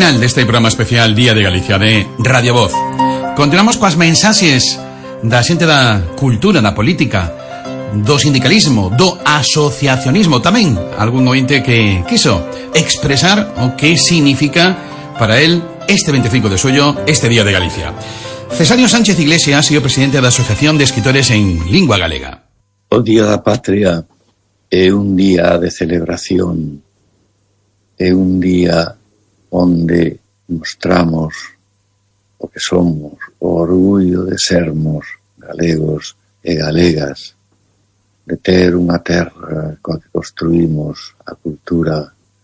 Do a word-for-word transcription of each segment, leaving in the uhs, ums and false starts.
final deste programa especial Día de Galicia de Radio Voz. Continuamos coas mensaxes da xente da cultura, da política, do sindicalismo, do asociacionismo. Tamén algún ointe que quiso expresar o que significa para él este veinticinco de xullo, este Día de Galicia. Cesario Sánchez Iglesias é o presidente da Asociación de Escritores en Lingua Galega. O Día da Patria é un día de celebración, é un día onde mostramos o que somos, o orgullo de sermos galegos e galegas, de ter unha terra coa que construímos a cultura,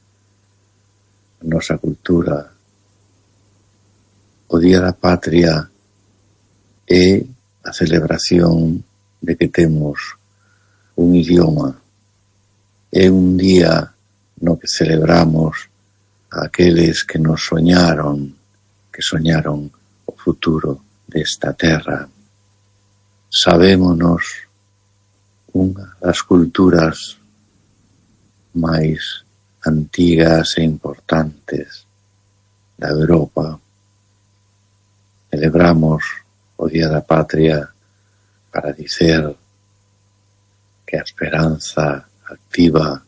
a nosa cultura. O Día da Patria é a celebración de que temos un idioma, é un día no que celebramos a aqueles que nos soñaron, que soñaron o futuro desta terra. Sabémonos unha das culturas máis antigas e importantes da Europa. Celebramos o Día da Patria para dicer que a esperanza activa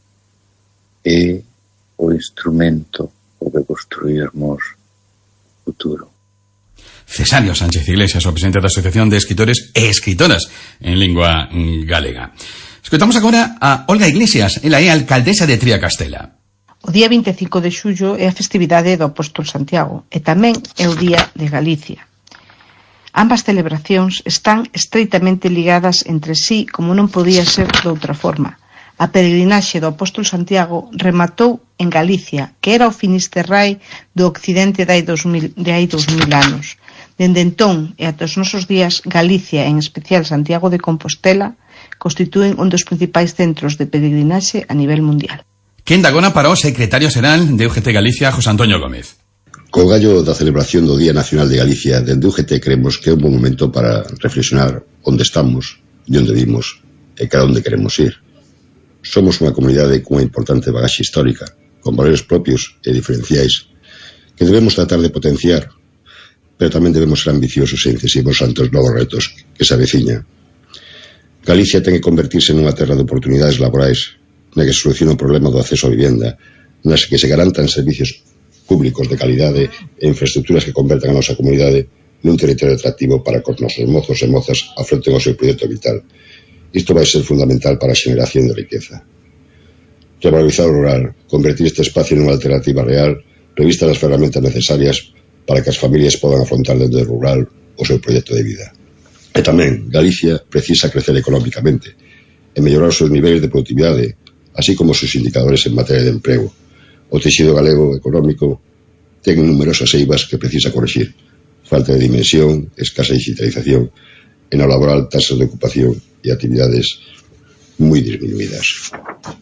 é o instrumento o que construirmos futuro. Cesario Sánchez Iglesias, o presidente da Asociación de Escritores e Escritoras en Lingua Galega. Escoitamos agora a Olga Iglesias, ela é alcaldesa de Triacastela. O día veinticinco de xullo é a festividade do Apóstol Santiago e tamén é o Día de Galicia. Ambas celebracións están estreitamente ligadas entre sí como non podía ser de outra forma. A peregrinaxe do Apóstol Santiago rematou en Galicia, que era o Finisterrae do occidente de hai dos mil, de hai dos mil anos. Dende entón e ata os nosos días, Galicia, en especial Santiago de Compostela, constitúen un dos principais centros de peregrinaxe a nivel mundial. Quen da agora para o secretario xeral de U G T Galicia, José Antonio Gómez. Co gallo da celebración do Día Nacional de Galicia, dende U G T creemos que é un bom momento para reflexionar onde estamos e onde vimos e cara onde queremos ir. Somos unha comunidade cunha importante bagaxe histórica, con valores propios e diferenciais, que debemos tratar de potenciar, pero tamén debemos ser ambiciosos e incisivos ante os novos retos que se aveciña. Galicia ten que convertirse nunha terra de oportunidades laborais, na que se soluciona o problema do acceso a vivenda, nas que se garantan servicios públicos de calidade e infraestructuras que convertan a nosa comunidade nun territorio atractivo para que os nosos mozos e mozas afronten o seu proxecto vital. Isto vai ser fundamental para a xeneración de riqueza. Revalorizar o rural, convertir este espacio nunha alternativa real, revista as ferramentas necesarias para que as familias podan afrontar dentro do rural o seu proxecto de vida. E tamén, Galicia precisa crecer económicamente e mellorar os seus niveis de productividade, así como os seus indicadores en materia de emprego. O texido galego económico ten numerosas eivas que precisa corrixir. Falta de dimensión, escasa digitalización, e no laboral tasas de ocupación e actividades moi disminuídas.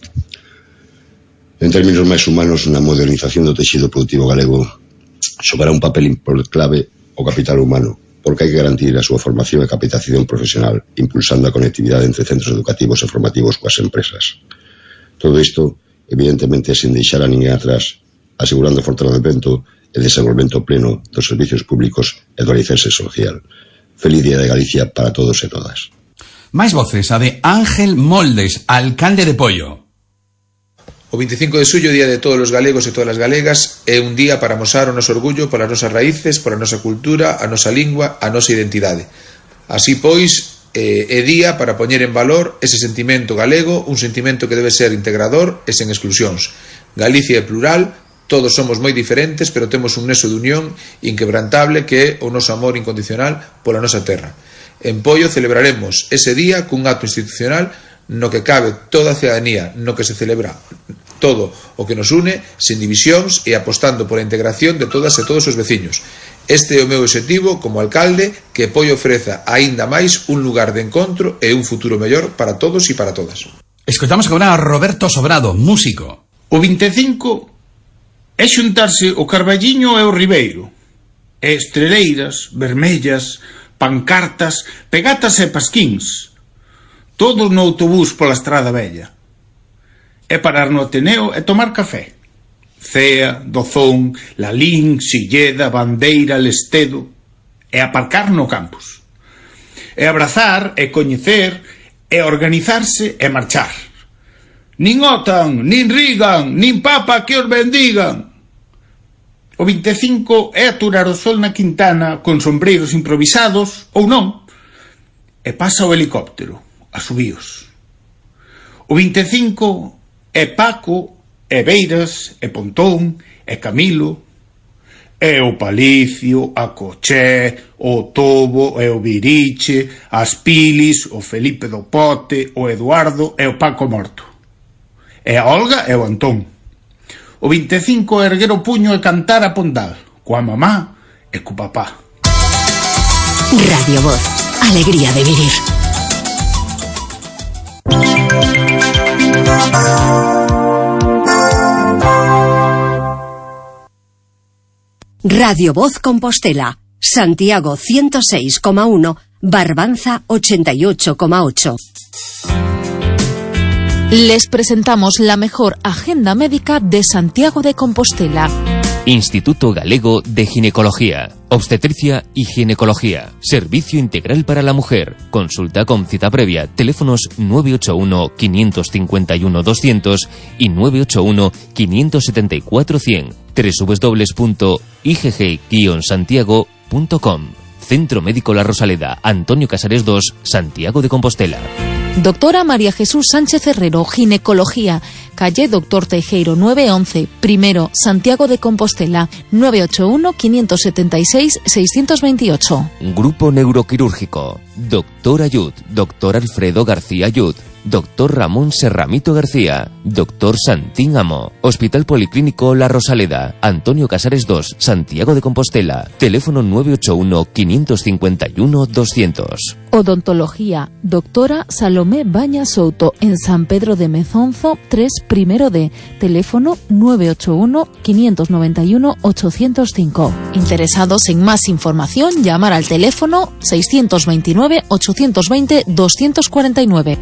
En términos máis humanos, na modernización do texido productivo galego xogará un papel clave o capital humano, porque hai que garantir a súa formación e capacitación profesional, impulsando a conectividade entre centros educativos e formativos coas empresas. Todo isto, evidentemente, sen deixar a ninguén atrás, asegurando o fortalecemento e desenvolvemento pleno dos servicios públicos e do alicerce social. Feliz Día de Galicia para todos e todas. Máis voces, a de Ángel Moldes, alcalde de Poio. O veinticinco de xullo, Día de todos os galegos e todas as galegas, é un día para amosar o noso orgullo polas nosas raíces, pola nosa cultura, a nosa lingua, a nosa identidade. Así pois, é día para poñer en valor ese sentimento galego, un sentimento que debe ser integrador e sen exclusións. Galicia é plural, todos somos moi diferentes, pero temos un nexo de unión inquebrantable que é o noso amor incondicional pola nosa terra. En Poio celebraremos ese día cun acto institucional no que cabe toda a cidadanía, no que se celebra todo o que nos une, sen divisións e apostando pola integración de todas e todos os veciños. Este é o meu objetivo como alcalde, que Poio ofreza aínda máis un lugar de encontro e un futuro mellor para todos e para todas. Escoitamos agora a Roberto Sobrado, músico. O veinticinco é xuntarse o Carballiño e o Ribeiro, e estreleiras, vermellas, pancartas, pegatas e pasquíns, todos no autobús pola Estrada Vella. É parar no Ateneo e tomar café. Cea, Dozón, Lalín, Silleda, Bandeira, Lestedo. É aparcar no campus. É abrazar, é coñecer, é organizarse e marchar. Nin OTAN, nin Reagan, nin Papa que os bendigan. O vinte e cinco é aturar o sol na Quintana con sombreiros improvisados, ou non, e pasa o helicóptero, a subíos. O vinte e cinco é Paco, é Beiras, é Pontón, é Camilo, é o Palicio, a Coché, o Tobo, é o Viriche, as Pilis, o Felipe do Pote, o Eduardo e o Paco Morto. É a Olga e o Antón. O vinte e cinco é erguer o puño e cantar a Pondal, coa mamá e co papá. Radio Voz, alegría de vivir. Radio Voz Compostela, Santiago ciento seis coma uno, Barbanza ochenta y ocho coma ocho. Les presentamos la mejor agenda médica de Santiago de Compostela. Instituto Galego de Ginecología, Obstetricia y Ginecología. Servicio integral para la mujer. Consulta con cita previa. Teléfonos nueve ocho uno, cinco cinco uno, doscientos y nueve ocho uno, cinco siete cuatro, cien. doble u doble u doble u punto i g g guion santiago punto com. Centro Médico La Rosaleda, Antonio Casares dos, Santiago de Compostela. Doctora María Jesús Sánchez Herrero, Ginecología, calle Doctor Teijeiro nueve once, primero, Santiago de Compostela, nueve ocho uno, cinco siete seis, seis dos ocho. Grupo Neuroquirúrgico, Doctor Ayud, Doctor Alfredo García Ayud, Doctor Ramón Serramito García, Doctor Santín Amo, Hospital Policlínico La Rosaleda, Antonio Casares dos, Santiago de Compostela, teléfono nueve ocho uno, cinco cinco uno, doscientos. Odontología, Doctora Salomé Baña Souto, en San Pedro de Mezonzo, tres primero D, teléfono nueve ocho uno, cinco nueve uno, ocho cero cinco. Interesados en más información, llamar al teléfono seis dos nueve, ocho dos cero, dos cuatro nueve.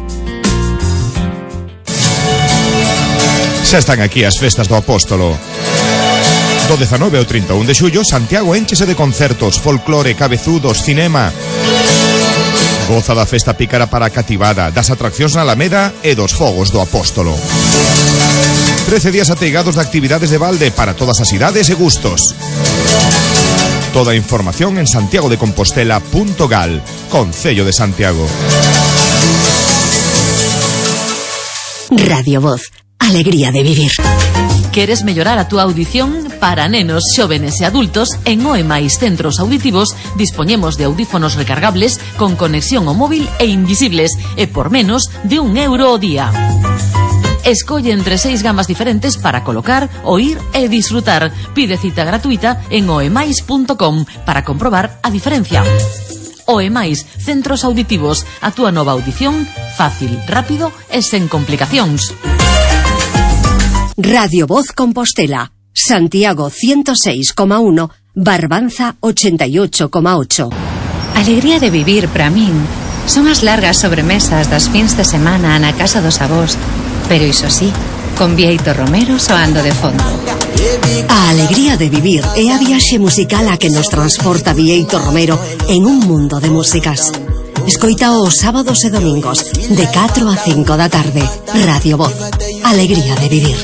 Xa están aquí as festas do Apóstolo. Do dezanove ao trinta e un de xullo, Santiago énchese de concertos, folclore, cabezudos, cinema. Goza da festa pícara para a cativada, das atraccións na Alameda e dos fogos do Apóstolo. trece días ateigados de actividades de balde para todas as idades e gustos. Toda a información en santiago de compostela punto gal, Concello de Santiago. Radio Voz, alegría de vivir. ¿Queres mellorar a túa audición? Para nenos, xóvenes e adultos, en Oe Mais Centros Auditivos dispoñemos de audífonos recargables con conexión ao móvil e invisibles, e por menos de un euro ao día. Escolle entre seis gamas diferentes para colocar, oír e disfrutar. Pide cita gratuita en oemais punto com para comprobar a diferencia. Oe Mais Centros Auditivos, a túa nova audición fácil, rápido e sen complicacións. Radio Voz Compostela, Santiago ciento seis coma uno, Barbanza ochenta y ocho coma ocho. Alegría de vivir para min son as largas sobremesas das fins de semana na casa dos avós, pero iso sí, con Vieito Romero soando de fondo. A alegría de vivir é a viaxe musical a que nos transporta Vieito Romero en un mundo de músicas. Escoita os sábados e domingos de catro a cinco da tarde. Radio Voz, alegría de vivir.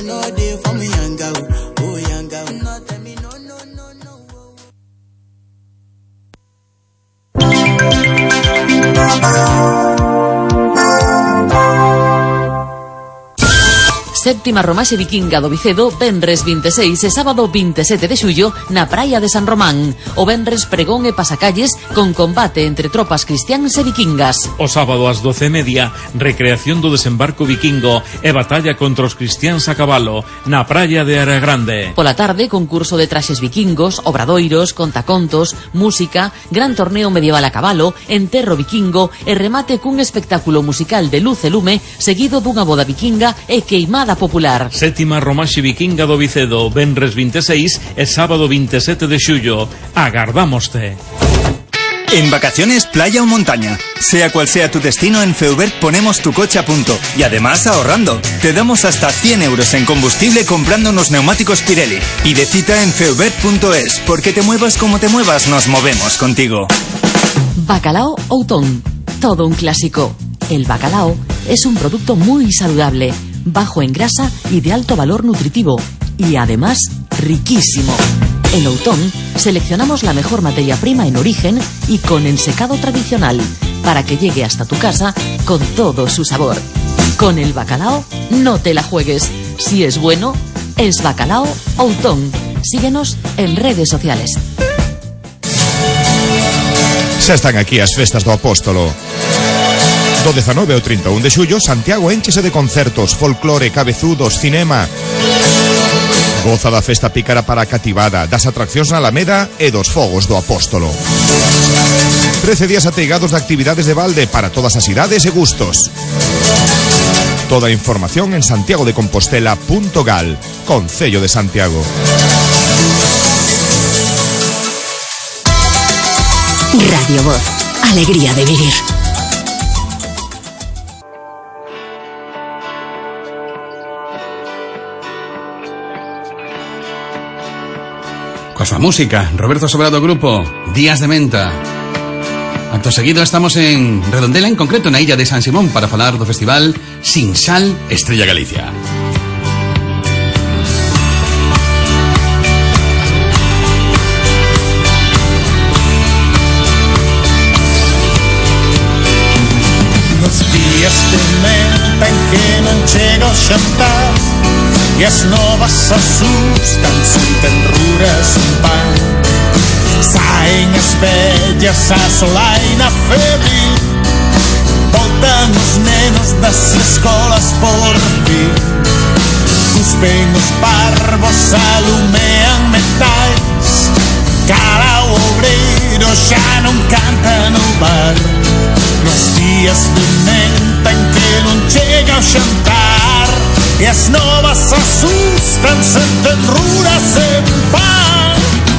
Séptima Romaxe Vikinga do Vicedo, venres vinte e seis e sábado vinte e sete de xullo na praia de San Román. O venres pregón e pasacalles con combate entre tropas cristiáns e vikingas. O sábado ás doce e media, recreación do desembarco vikingo e batalla contra os cristiáns a cabalo na praia de Área Grande. Pola tarde, concurso de traxes vikingos, obradoiros, contacontos, música, gran torneo medieval a cabalo, enterro vikingo e remate cun espectáculo musical de luz e lume seguido dunha boda vikinga e queimada popular. Sétima Romaxe Vikinga do Vicedo, venres vinte e seis e sábado vinte e sete de xullo. Agardámoste. En vacaciones, playa o montaña. Sea cual sea tu destino, en Feubert ponemos tu coche a punto. Y además ahorrando. Te damos hasta cien euros en combustible comprando unos neumáticos Pirelli. Pide cita en feubert punto es, porque te muevas como te muevas, nos movemos contigo. Bacalao Outón. Todo un clásico. El bacalao es un producto muy saludable, bajo en grasa y de alto valor nutritivo. Y además, riquísimo. En Outón seleccionamos la mejor materia prima en origen y con ensecado tradicional para que llegue hasta tu casa con todo su sabor. Con el bacalao no te la juegues. Si es bueno, es Bacalao Outón. Síguenos en redes sociales. Xa están aquí as festas do Apóstolo. Do dezanove ao trinta e un de xullo, Santiago énchese de concertos, folclore, cabezudos, cinema. Goza da festa pícara para a cativada, das atraccións na Alameda e dos fogos do Apóstolo. trece días ateigados de actividades de balde para todas as idades e gustos. Toda a información en santiago de compostela punto gal, Concello de Santiago. Radio Voz, alegría de vivir. Coa súa música, Roberto Sobrado Grupo, Días de Menta. Acto seguido estamos en Redondela, en concreto na illa de San Simón, para falar do festival Sin Sal Estrella Galicia. Nos días de menta en que non chega o xantar e as novas asustan sin tenruras un pan. Saen as vellas a solaina febril, voltan os nenos das escolas por fin. Cuspen os parvos, alumean metais, cara o obreiro xa non canta no bar. Nos días de menta en que non chega o xantar e as novas asustan sen tenruras en pan.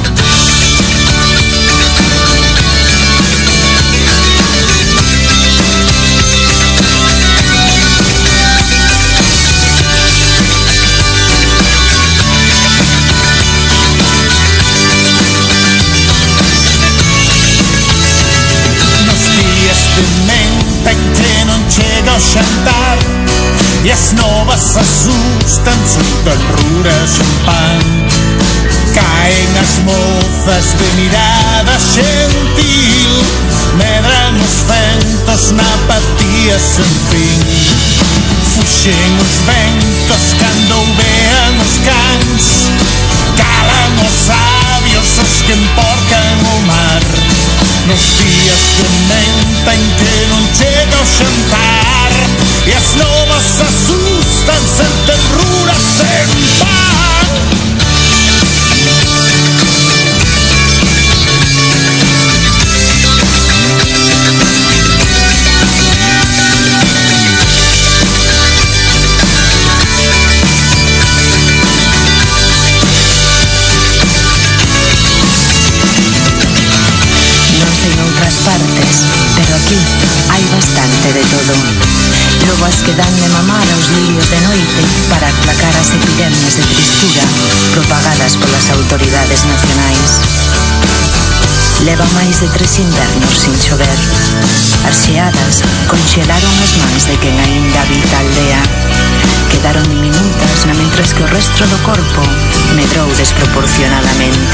Nos días de menta en que non chega o xantar e as novas asustan, soltan ruras en pan. Caen as mozas de mirada xentil, medran os ventos na apatía sen fin. Fuxen os ventos cando vean os cans, calan os sabios os que emporcan o mar. Nos días de menta en que non chega o xantar e as novas asustan sen tenruras en pan. Non sei noutras partes, pero aquí hai bastante de todo. Lobas que danme mamar aos lirios de noite para aplacar as epidemias de tristura propagadas polas autoridades nacionais. Leva máis de tres invernos sin chover. As xeadas conxelaron as mans de quen aínda habita a aldea. Quedaron diminutas na mentras que o resto do corpo medrou desproporcionadamente.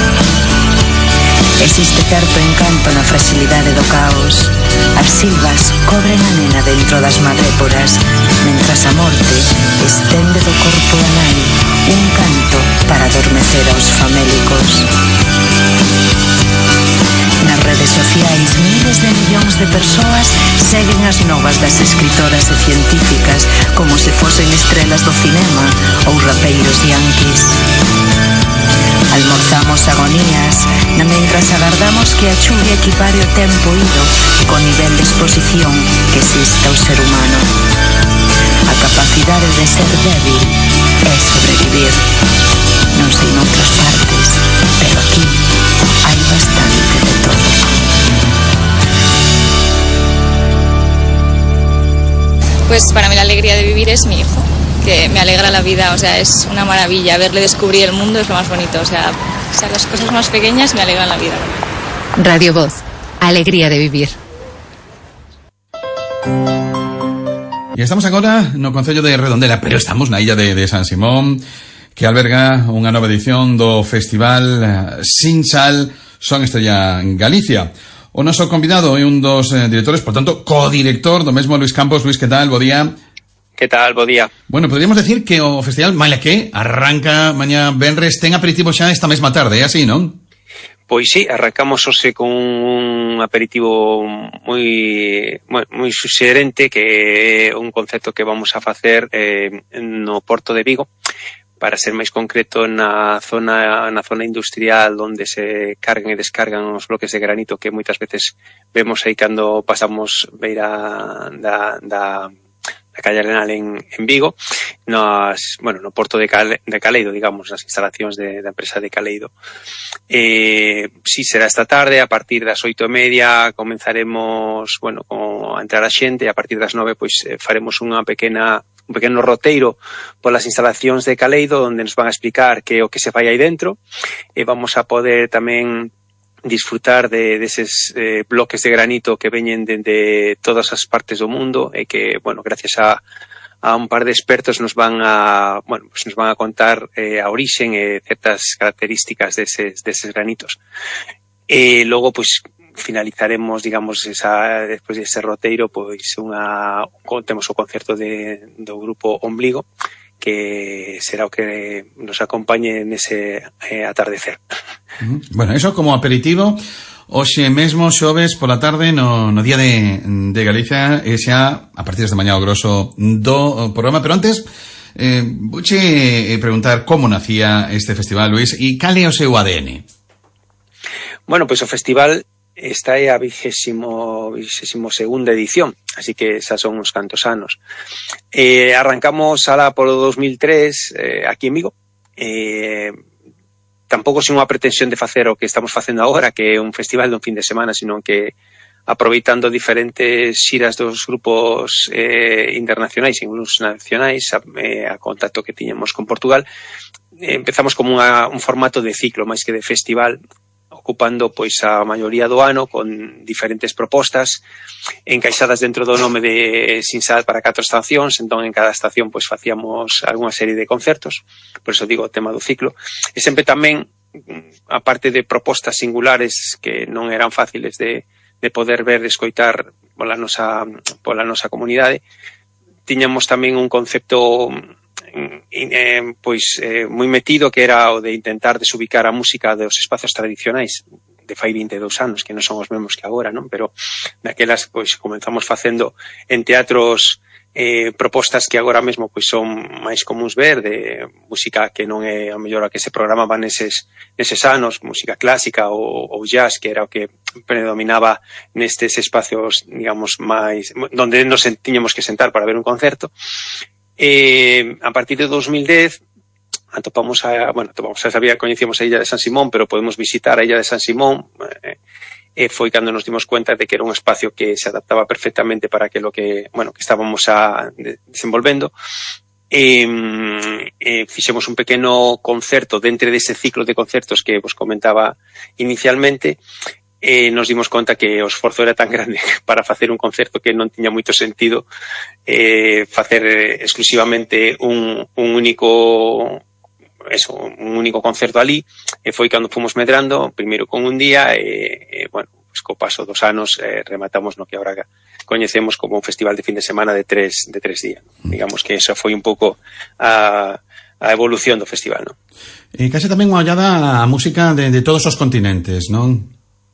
Existe certo encanto na fragilidade do caos. As silvas cobren a nena dentro das madréporas, mentras a morte estende do corpo a nai un canto para adormecer aos famélicos. Nas redes sociais, miles de millóns de persoas seguen as novas das escritoras e científicas como se fosen estrelas do cinema ou rapeiros yanquis. Almorzamos agonías na mentras agardamos que a chuvia equipare o tempo ido co nivel de exposición que existe ao ser humano. A capacidade de ser débil é sobrevivir. Non sei noutras partes, pero aquí hai bastante de todo. Pues para mí la alegría de vivir es mi hijo, que me alegra la vida, o sea, es una maravilla. Verle descubrir el mundo es lo más bonito, o sea, o sea las cosas más pequeñas me alegran la vida. Radio Voz, alegría de vivir. E estamos agora no Concello de Redondela, pero estamos na illa de, de San Simón, que alberga unha nova edición do Festival Sin Sal Son Estrella Galicia. O noso convidado é un dos eh, directores, por tanto, codirector do mesmo Luis Campos. Luis, que tal? Bo día. Que tal? Bo día. Bueno, podríamos decir que o festival, maila que, arranca mañá venres, ten aperitivo xa esta mesma tarde, é así, non? Pois sí, arrancamos hoxe con un aperitivo moi moi, moi suxerente, que é un concepto que vamos a facer eh, no Porto de Vigo, para ser máis concreto na zona na zona industrial onde se cargan e descargan os bloques de granito que moitas veces vemos aí cando pasamos beira da, da, da calle Arenal en, en Vigo, nos, bueno, no Porto de, Cal, de Caleido, digamos, nas instalacións de, da empresa de Caleido. Eh, sí, será esta tarde, a partir das oito e media comenzaremos, bueno, con, a entrar a xente, e a partir das nove pois eh, faremos unha pequena un pequeno roteiro polas instalacións de Caleido, onde nos van a explicar que o que se fai aí dentro, e vamos a poder tamén disfrutar de deses de bloques de granito que veñen de, de todas as partes do mundo, e que, bueno, gracias a, a un par de expertos nos van a, bueno, pues nos van a contar eh, a orixen e certas características deses, deses granitos. E logo, pois, finalizaremos, digamos, esa, despois dese roteiro, pois unha, temos o concerto de, do grupo Ombligo, que será o que nos acompañe nese eh, atardecer. Bueno, eso como aperitivo. Hoxe mesmo, xoves, pola tarde, no, no Día de, de Galicia, e xa a partir de mañá o grosso do programa. Pero antes, eh, vouche preguntar como nacía este festival, Luis, e cal é o seu A D N? Bueno, pois o festival esta é a vigésimo, vigésimo segunda edición, así que xa son uns cantos anos. Eh, arrancamos alá polo dos mil tres eh, aquí en Vigo. Eh, tampouco sin unha pretensión de facer o que estamos facendo agora, que é un festival dun fin de semana, sino que aproveitando diferentes xiras dos grupos eh, internacionais e incluso nacionais a, eh, a contacto que tiñamos con Portugal, eh, empezamos como unha, un formato de ciclo máis que de festival, ocupando pois a maioría do ano con diferentes propostas encaixadas dentro do nome de Sin Sal para catro estacións. Entón en cada estación pois facíamos algunha serie de concertos, por eso digo o tema do ciclo, e sempre tamén, a parte de propostas singulares que non eran fáciles de, de poder ver e escoitar pola nosa, pola nosa comunidade, tiñamos tamén un concepto Eh, pois eh, moi metido, que era o de intentar desubicar a música dos espacios tradicionais de fai vinte e dous anos, que non son os mesmos que agora, non? Pero daquelas pois comenzamos facendo en teatros eh, propostas que agora mesmo pois son máis comuns ver, de música que non é a mellor a que se programaba neses, neses anos, música clásica ou, ou jazz, que era o que predominaba nestes espacios, digamos, máis donde nos tiñamos que sentar para ver un concerto. Eh, a partir de dos mil dez atopamos a, bueno, atopamos a, sabía, coñecíamos a Illa de San Simón, pero podemos visitar a Illa de San Simón, eh, e foi cando nos dimos cuenta de que era un espacio que se adaptaba perfectamente para aquilo que, bueno, que estábamos a de, desenvolvendo. E, eh, fixemos un pequeno concerto dentro dese ciclo de concertos que vos comentaba inicialmente. E nos dimos conta que o esforzo era tan grande para facer un concerto que non tiña moito sentido eh, facer exclusivamente un, un único eso, un único concerto ali, e foi cando fomos medrando, primeiro con un día e, e bueno, pues, co paso dos anos eh, rematamos no que agora coñecemos como un festival de fin de semana de tres, de tres días. Digamos que esa foi un pouco a, a evolución do festival, non? E case tamén unha ollada a música de, de todos os continentes, non?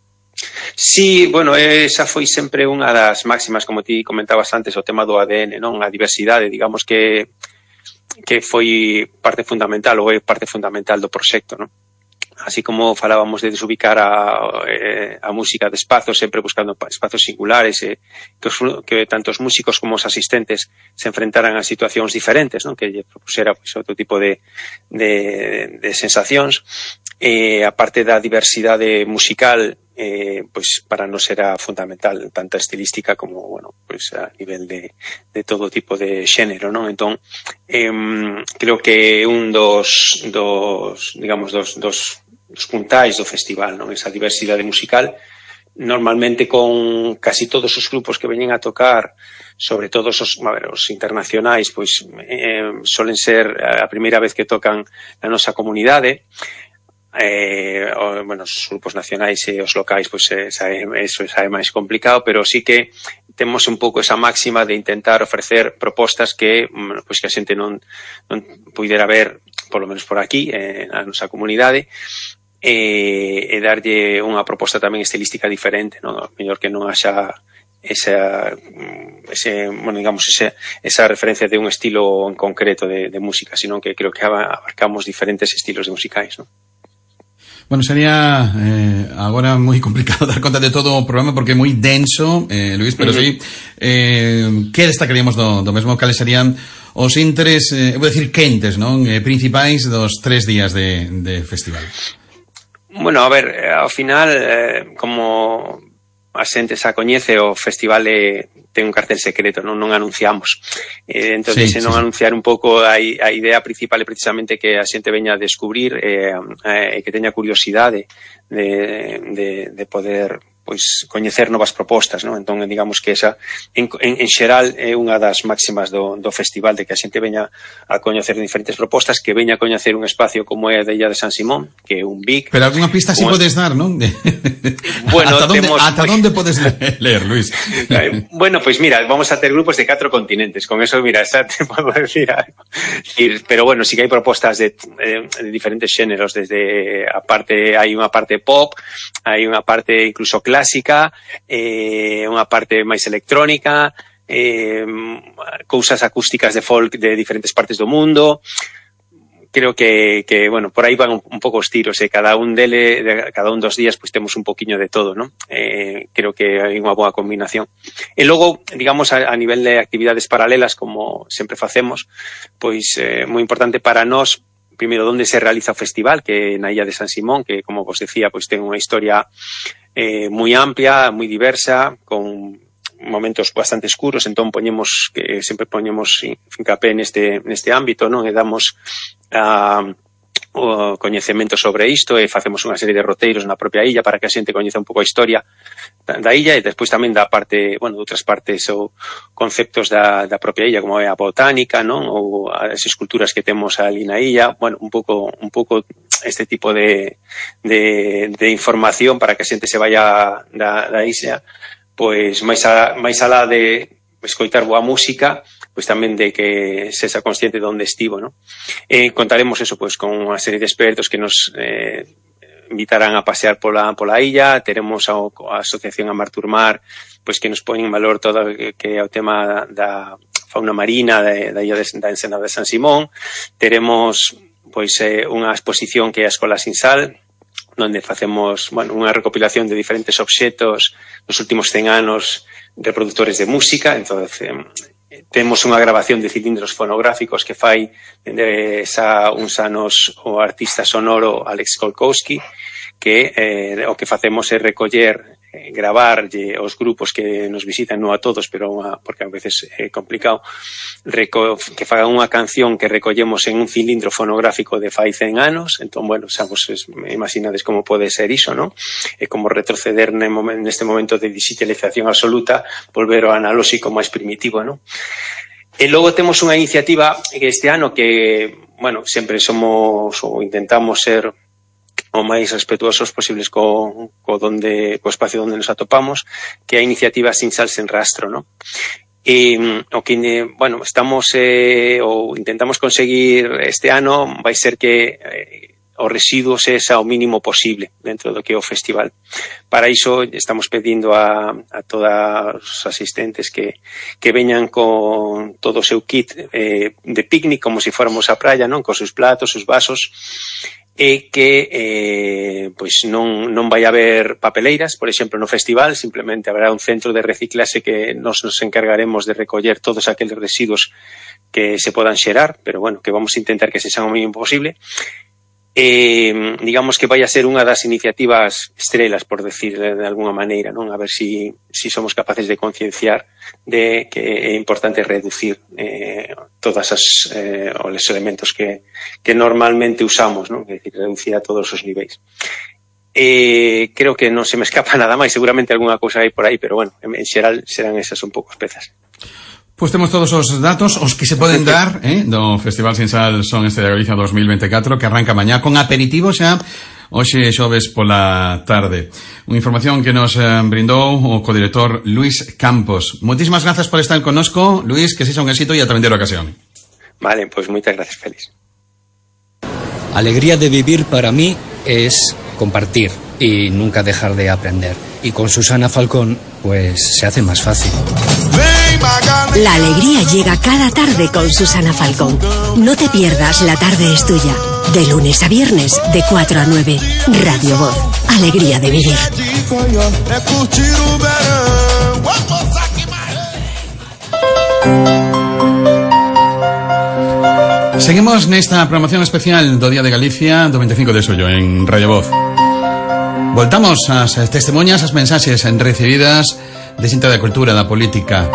Sí, bueno, esa foi sempre unha das máximas, como ti comentabas antes, o tema do A D N, non? A diversidade, digamos que que foi parte fundamental, ou é parte fundamental do proxecto, non? Así como falábamos de desubicar a, a música de espazos, sempre buscando espazos singulares, e que, os, que tanto os músicos como os asistentes se enfrentaran a situacións diferentes, non? Que lle propusera pois, outro tipo de, de, de sensacións. E a parte da diversidade musical, eh, pues para nos era fundamental, tanto estilística como, bueno, pues a nivel de, de todo tipo de xénero, non? Entón, eh, creo que un dos, dos digamos, dos, dos, dos puntais do festival, non? Esa diversidade musical, normalmente con casi todos os grupos que veñen a tocar, sobre todo os, a ver, os internacionais, pois eh, solen ser a primeira vez que tocan na nosa comunidade. Eh, o, bueno, os grupos nacionais e os locais, pois eh, sae, eso é máis complicado, pero sí que temos un pouco esa máxima de intentar ofrecer propostas que, pois, que a xente non, non puidera ver, polo menos por aquí, eh, na nosa comunidade, e, e darlle unha proposta tamén estilística diferente, non? Mellor que non haxa esa, ese, bueno, digamos, ese, esa referencia de un estilo en concreto de, de música, sino que creo que abarcamos diferentes estilos de musicais, non? Bueno, sería eh, agora moi complicado dar conta de todo o programa porque é moi denso, eh, Luís, pero uh-huh. sí, eh, que destacaríamos do, do mesmo, cales serían os interes, eh, vou decir quentes, non? Eh, principais dos tres días de, de festival. Bueno, a ver, ao final, eh, como a xente xa coñece, o festival eh, ten un cartel secreto, non, non anunciamos. Eh, entón, sí, se non sí. anunciar un pouco, a, a idea principal é precisamente que a xente veña a descubrir e eh, eh, que teña curiosidade de, de, de poder, pois, coñecer novas propostas, non? Entón, digamos que esa, en, en, en xeral, é unha das máximas do, do festival, de que a xente veña a coñecer diferentes propostas, que veña a coñecer un espacio como é a de Illa de San Simón, que é un Vic. Pero algunha pista si podes dar, non? Bueno, ata donde, temos... ata donde podes leer, Luis? Bueno, pois pues mira, vamos a ter grupos de catro continentes, con eso, mira, xa te podo decir algo. Pero bueno, sí que hai propostas de, de, de diferentes xéneros, desde a parte, hai unha parte pop, hai unha parte incluso clásica, eh, unha parte máis electrónica, eh, cousas acústicas de folk de diferentes partes do mundo. Creo que, que bueno, por aí van un, un pouco os tiros, e eh? cada un dele, de, cada un dos días, pois pues, temos un poquinho de todo, ¿no? Eh, creo que hai unha boa combinación. E logo, digamos, a, a nivel de actividades paralelas, como sempre facemos, pois eh, moi importante para nós, primeiro, onde se realiza o festival, que é na Illa de San Simón, que, como vos decía, pois ten unha historia eh, moi amplia, moi diversa, con momentos bastante escuros, entón poñemos, que sempre poñemos fincapé neste, neste ámbito, non? E damos a, o coñecemento sobre isto, e facemos unha serie de roteiros na propia illa para que a xente coñeza un pouco a historia da, da illa, e despois tamén da parte, bueno, de outras partes ou conceptos da, da propia illa, como é a botánica, non? Ou as esculturas que temos ali na illa, bueno, un pouco, un pouco este tipo de, de, de información para que a xente se vaya da, da isla, pois máis, a, máis alá de escoitar boa música, pois tamén de que sexa consciente de onde estivo, non? E contaremos eso, pois, con unha serie de expertos que nos eh, invitarán a pasear pola, pola illa. Teremos a, a Asociación Amarturmar, pois, que nos poñen en valor todo que, que é o tema da, da fauna marina da, da illa de, da Ensenada de San Simón. Teremos pois eh, unha exposición que é a Escola Sin Sal, onde facemos, bueno, unha recopilación de diferentes obxetos nos últimos cen anos, reproductores de música. Entón, eh, temos unha grabación de cilindros fonográficos que fai de esa, uns anos o artista sonoro Alex Kolkowski, que eh, o que facemos é recoller, eh, gravar os grupos que nos visitan, non a todos, pero unha, porque a veces é complicado, reco, que fagan unha canción que recollemos en un cilindro fonográfico de fai cen anos. Entón, bueno, xa vos imaginades como pode ser iso, non? É como retroceder neste momento de digitalización absoluta, volver ao analóxico máis primitivo, non? E logo temos unha iniciativa que este ano que, bueno, sempre somos ou intentamos ser o máis respetuosos posibles co, co, donde, co espacio onde nos atopamos, que é a iniciativa Sin Sal, Sen Rastro, non? E o que, bueno, estamos eh, ou intentamos conseguir este ano vai ser que eh, os residuos sexa o mínimo posible dentro do que é o festival. Para iso estamos pedindo a, a todos os asistentes que, que veñan con todo o seu kit eh, de picnic, como se si fóramos á praia, non? Con seus platos, seus vasos, e que eh, pois non, non vai haber papeleiras, por exemplo, no festival. Simplemente haberá un centro de reciclaxe que nos, nos encargaremos de recoller todos aqueles residuos que se podan xerar, pero bueno, que vamos a intentar que se xa o mínimo posible. eh, digamos que vai a ser unha das iniciativas estrelas, por decir de alguna maneira, non? A ver si, si somos capaces de concienciar de que é importante reducir eh, todas as eh, os elementos que, que normalmente usamos, non? É dicir, reducir a todos os niveis. Eh, creo que non se me escapa nada máis, seguramente alguna cousa hai por aí, pero bueno, en, en xeral serán esas un pouco as pezas. Pois temos todos os datos, os que se poden dar eh, do Festival Sinsal Son Este de Galicia dos mil veinticuatro, que arranca mañá con aperitivo xa hoxe xoves pola tarde. Unha información que nos eh, brindou o codirector Luis Campos. Moitísimas grazas por estar connosco, Luis, que sexa un éxito e ata vender ocasión. Vale, pois moitas gracias, Félix. Alegría de vivir para mí es compartir y nunca dejar de aprender. Y con Susana Falcón, pues se hace más fácil. La alegría llega cada tarde con Susana Falcón. No te pierdas La Tarde es Tuya. De lunes a viernes, de cuatro a nueve. Radio Voz. Alegría de vivir. Seguimos nesta programación especial do Día de Galicia do veinticinco de xullo en Radio Voz. Voltamos ás testemunhas, as mensaxes recibidas de xente da cultura, da política,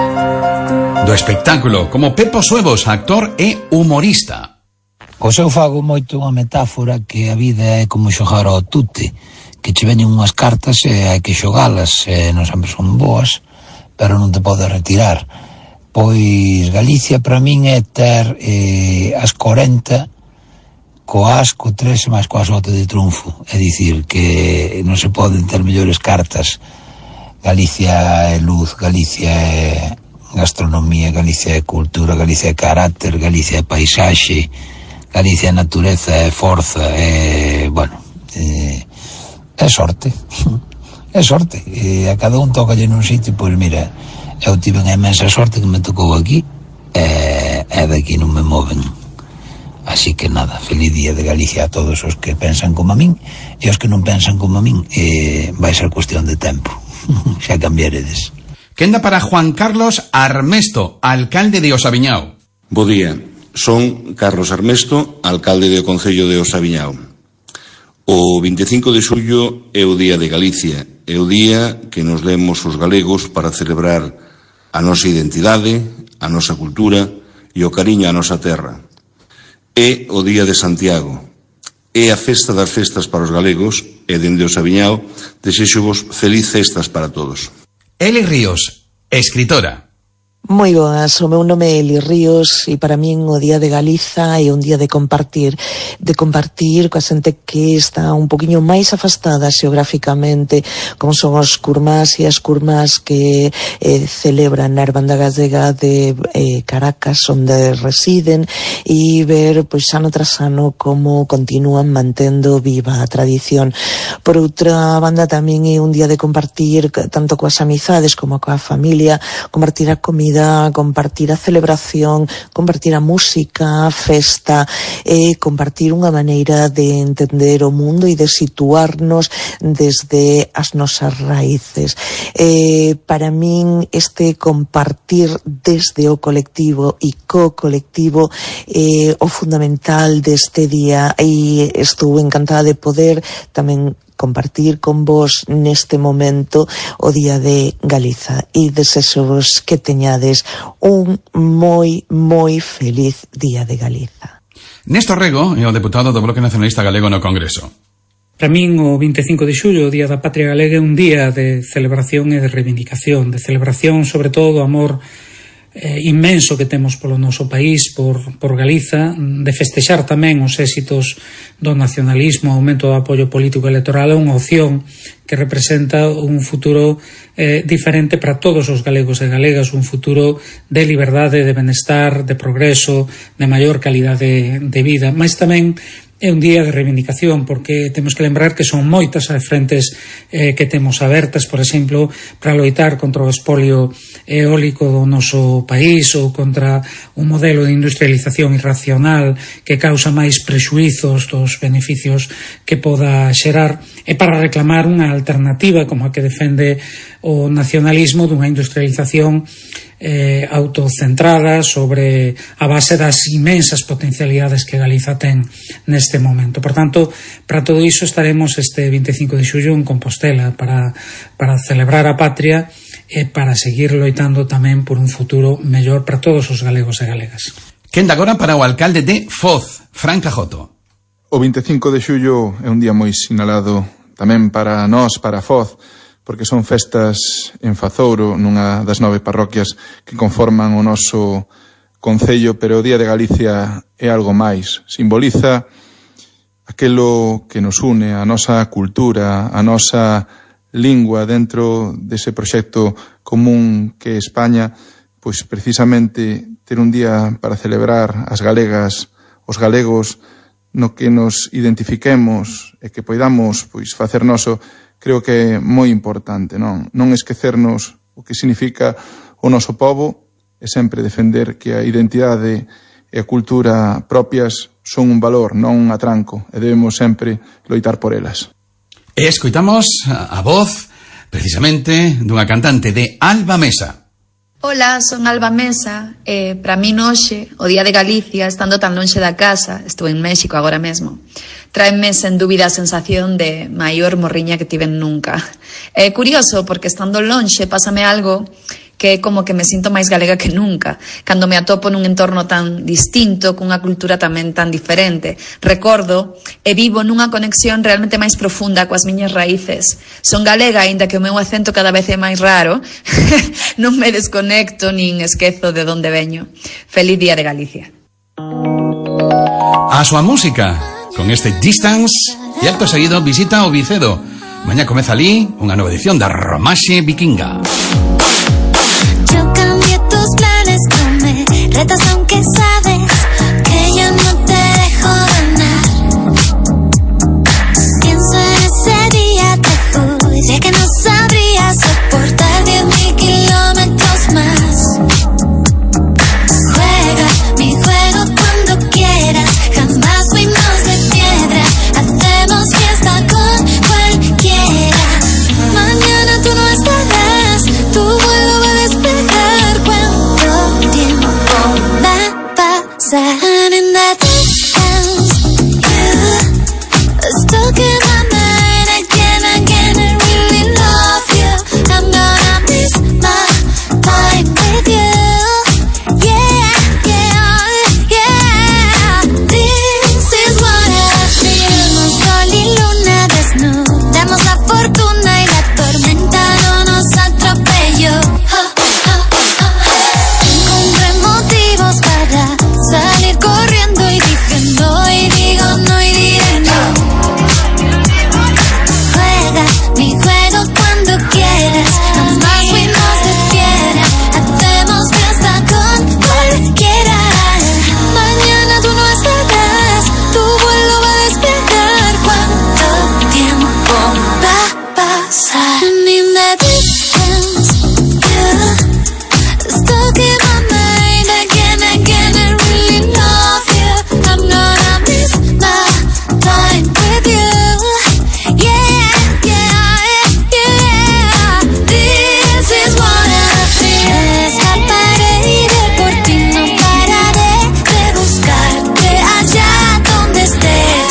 do espectáculo, como Pepo Suevos, actor e humorista. Pois eu fago moito unha metáfora que a vida é como xogar ao tute, que che veñen unhas cartas e hai que xogalas, e non sempre son boas, pero non te podes retirar. Pois Galicia para min é ter eh, as corenta co as, co tres e máis coa sorte de triunfo. É dicir, que non se poden ter mellores cartas. Galicia é luz, Galicia é gastronomía, Galicia é cultura, Galicia é carácter, Galicia é paisaxe, Galicia é natureza, é forza, é, bueno, é, é sorte. É sorte. E a cada un tocalle nun sitio, pois mira, eu tive unha imensa sorte que me tocou aquí, e, e daqui non me moven. Así que nada, feliz día de Galicia a todos os que pensan como a min, e os que non pensan como a min, eh, vai ser cuestión de tempo. Xa cambiaredes. Quenda para Juan Carlos Armesto, alcalde de Osaviñao. Bo día, son Carlos Armesto, alcalde do Concello de Osaviñao. O veinticinco de xullo é o Día de Galicia, é o día que nos lemos os galegos para celebrar a nosa identidade, a nosa cultura e o cariño á nosa terra. É o Día de Santiago, é a festa das festas para os galegos e dende Osaviñao desexo-vos feliz festas para todos. Eli Ríos, escritora. Moi boas, o meu nome é Eli Ríos e para min o Día de Galiza é un día de compartir, de compartir coa xente que está un poquinho máis afastada xeográficamente, como son os curmás e as curmás que eh, celebran na Hermandad Gallega de eh, Caracas, onde residen, e ver pois ano tras ano como continúan mantendo viva a tradición. Por outra banda, tamén é un día de compartir tanto coas amizades como coa familia, compartir a comida, compartir a celebración, compartir a música, a festa, e compartir unha maneira de entender o mundo e de situarnos desde as nosas raíces. Eh, para min este compartir desde o colectivo e co colectivo é eh, o fundamental deste día, e estou encantada de poder tamén compartir con vos neste momento o Día de Galiza e desexos que teñades un moi, moi feliz Día de Galiza. Néstor Rego é o deputado do Bloque Nacionalista Galego no Congreso. Para min o veinticinco de xullo, o Día da Patria Galega, é un día de celebración e de reivindicación, de celebración sobre todo do amor eh, inmenso que temos polo noso país, por, por Galiza, de festexar tamén os éxitos do nacionalismo, o aumento do apoio político electoral, é unha opción que representa un futuro eh, diferente para todos os galegos e galegas, un futuro de liberdade, de benestar, de progreso, de maior calidade de vida, mas tamén é un día de reivindicación, porque temos que lembrar que son moitas as frentes eh, que temos abertas, por exemplo, para loitar contra o espolio eólico do noso país ou contra un modelo de industrialización irracional que causa máis prexuizos dos beneficios que poda xerar, e para reclamar unha alternativa como a que defende o nacionalismo dunha industrialización eh, autocentrada sobre a base das imensas potencialidades que Galiza ten neste momento. Por tanto, para todo iso estaremos este vinte e cinco de xullo en Compostela para, para celebrar a patria e para seguir loitando tamén por un futuro mellor para todos os galegos e galegas. Quenda agora para o alcalde de Foz, Fran Cajoto. O vinte e cinco de xullo é un día moi sinalado tamén para nós, para Foz, porque son festas en Fazouro, nunha das nove parroquias que conforman o noso concello, pero o Día de Galicia é algo máis. Simboliza aquelo que nos une, a nosa cultura, a nosa lingua dentro dese proxecto común que é España, pois precisamente ter un día para celebrar as galegas, os galegos, no que nos identifiquemos e que poidamos pois facer noso, creo que é moi importante, non? Non esquecernos o que significa o noso pobo e sempre defender que a identidade e a cultura propias son un valor, non un atranco, e debemos sempre loitar por elas. E escoitamos a voz, precisamente, dunha cantante de Alba Mesa. Ola, son Alba Mesa e para min hoxe, o Día de Galicia, estando tan lonxe da casa, estou en México agora mesmo, traenme sen dúbida a sensación de maior morriña que tiven nunca. É curioso porque estando lonxe pásame algo que é como que me sinto máis galega que nunca, cando me atopo nun entorno tan distinto, cunha cultura tamén tan diferente. Recordo e vivo nunha conexión realmente máis profunda coas miñas raíces. Son galega, aínda que o meu acento cada vez é máis raro, non me desconecto nin esquezo de onde veño. Feliz Día de Galicia. A súa música, con este Distance, e acto seguido visita o Vicedo. Mañá comeza ali unha nova edición da Romaxe Vikinga. Retas aunque sabes que yo no te dejo ganar. Pienso en ese día, te juré que no sabría soportar diez mil kilómetros más. Juega mi juego cuando quieras, jamás fuimos de piedra. Hacemos fiesta con cualquiera. Mañana tú no estarás, tu vuelo va a despegar. Cuánto tiempo va a pasar. And in that distance, you stuck in my mind again, again. I really love you. I'm gonna miss my time with you. Yeah, yeah, yeah. This is what I feel. Sol y luna desnudamos la fortuna y la tormenta no nos atropelló. Oh, oh, oh, oh. Encontré motivos para salir corriendo y dije no y digo no y diré no. Juega mi juego cuando quieras, jamás fuimos de piedra. Hacemos fiesta con cualquiera. Mañana tú no estarás, tu vuelo va a despegar. ¿Cuánto tiempo va a pasar? And in that distance, you stuck in my mind again, again. I really love you. I'm gonna miss my time with you. Yeah, yeah, yeah. This is what I feel. Escaparé, iré por ti, no pararé de buscarte allá donde estés.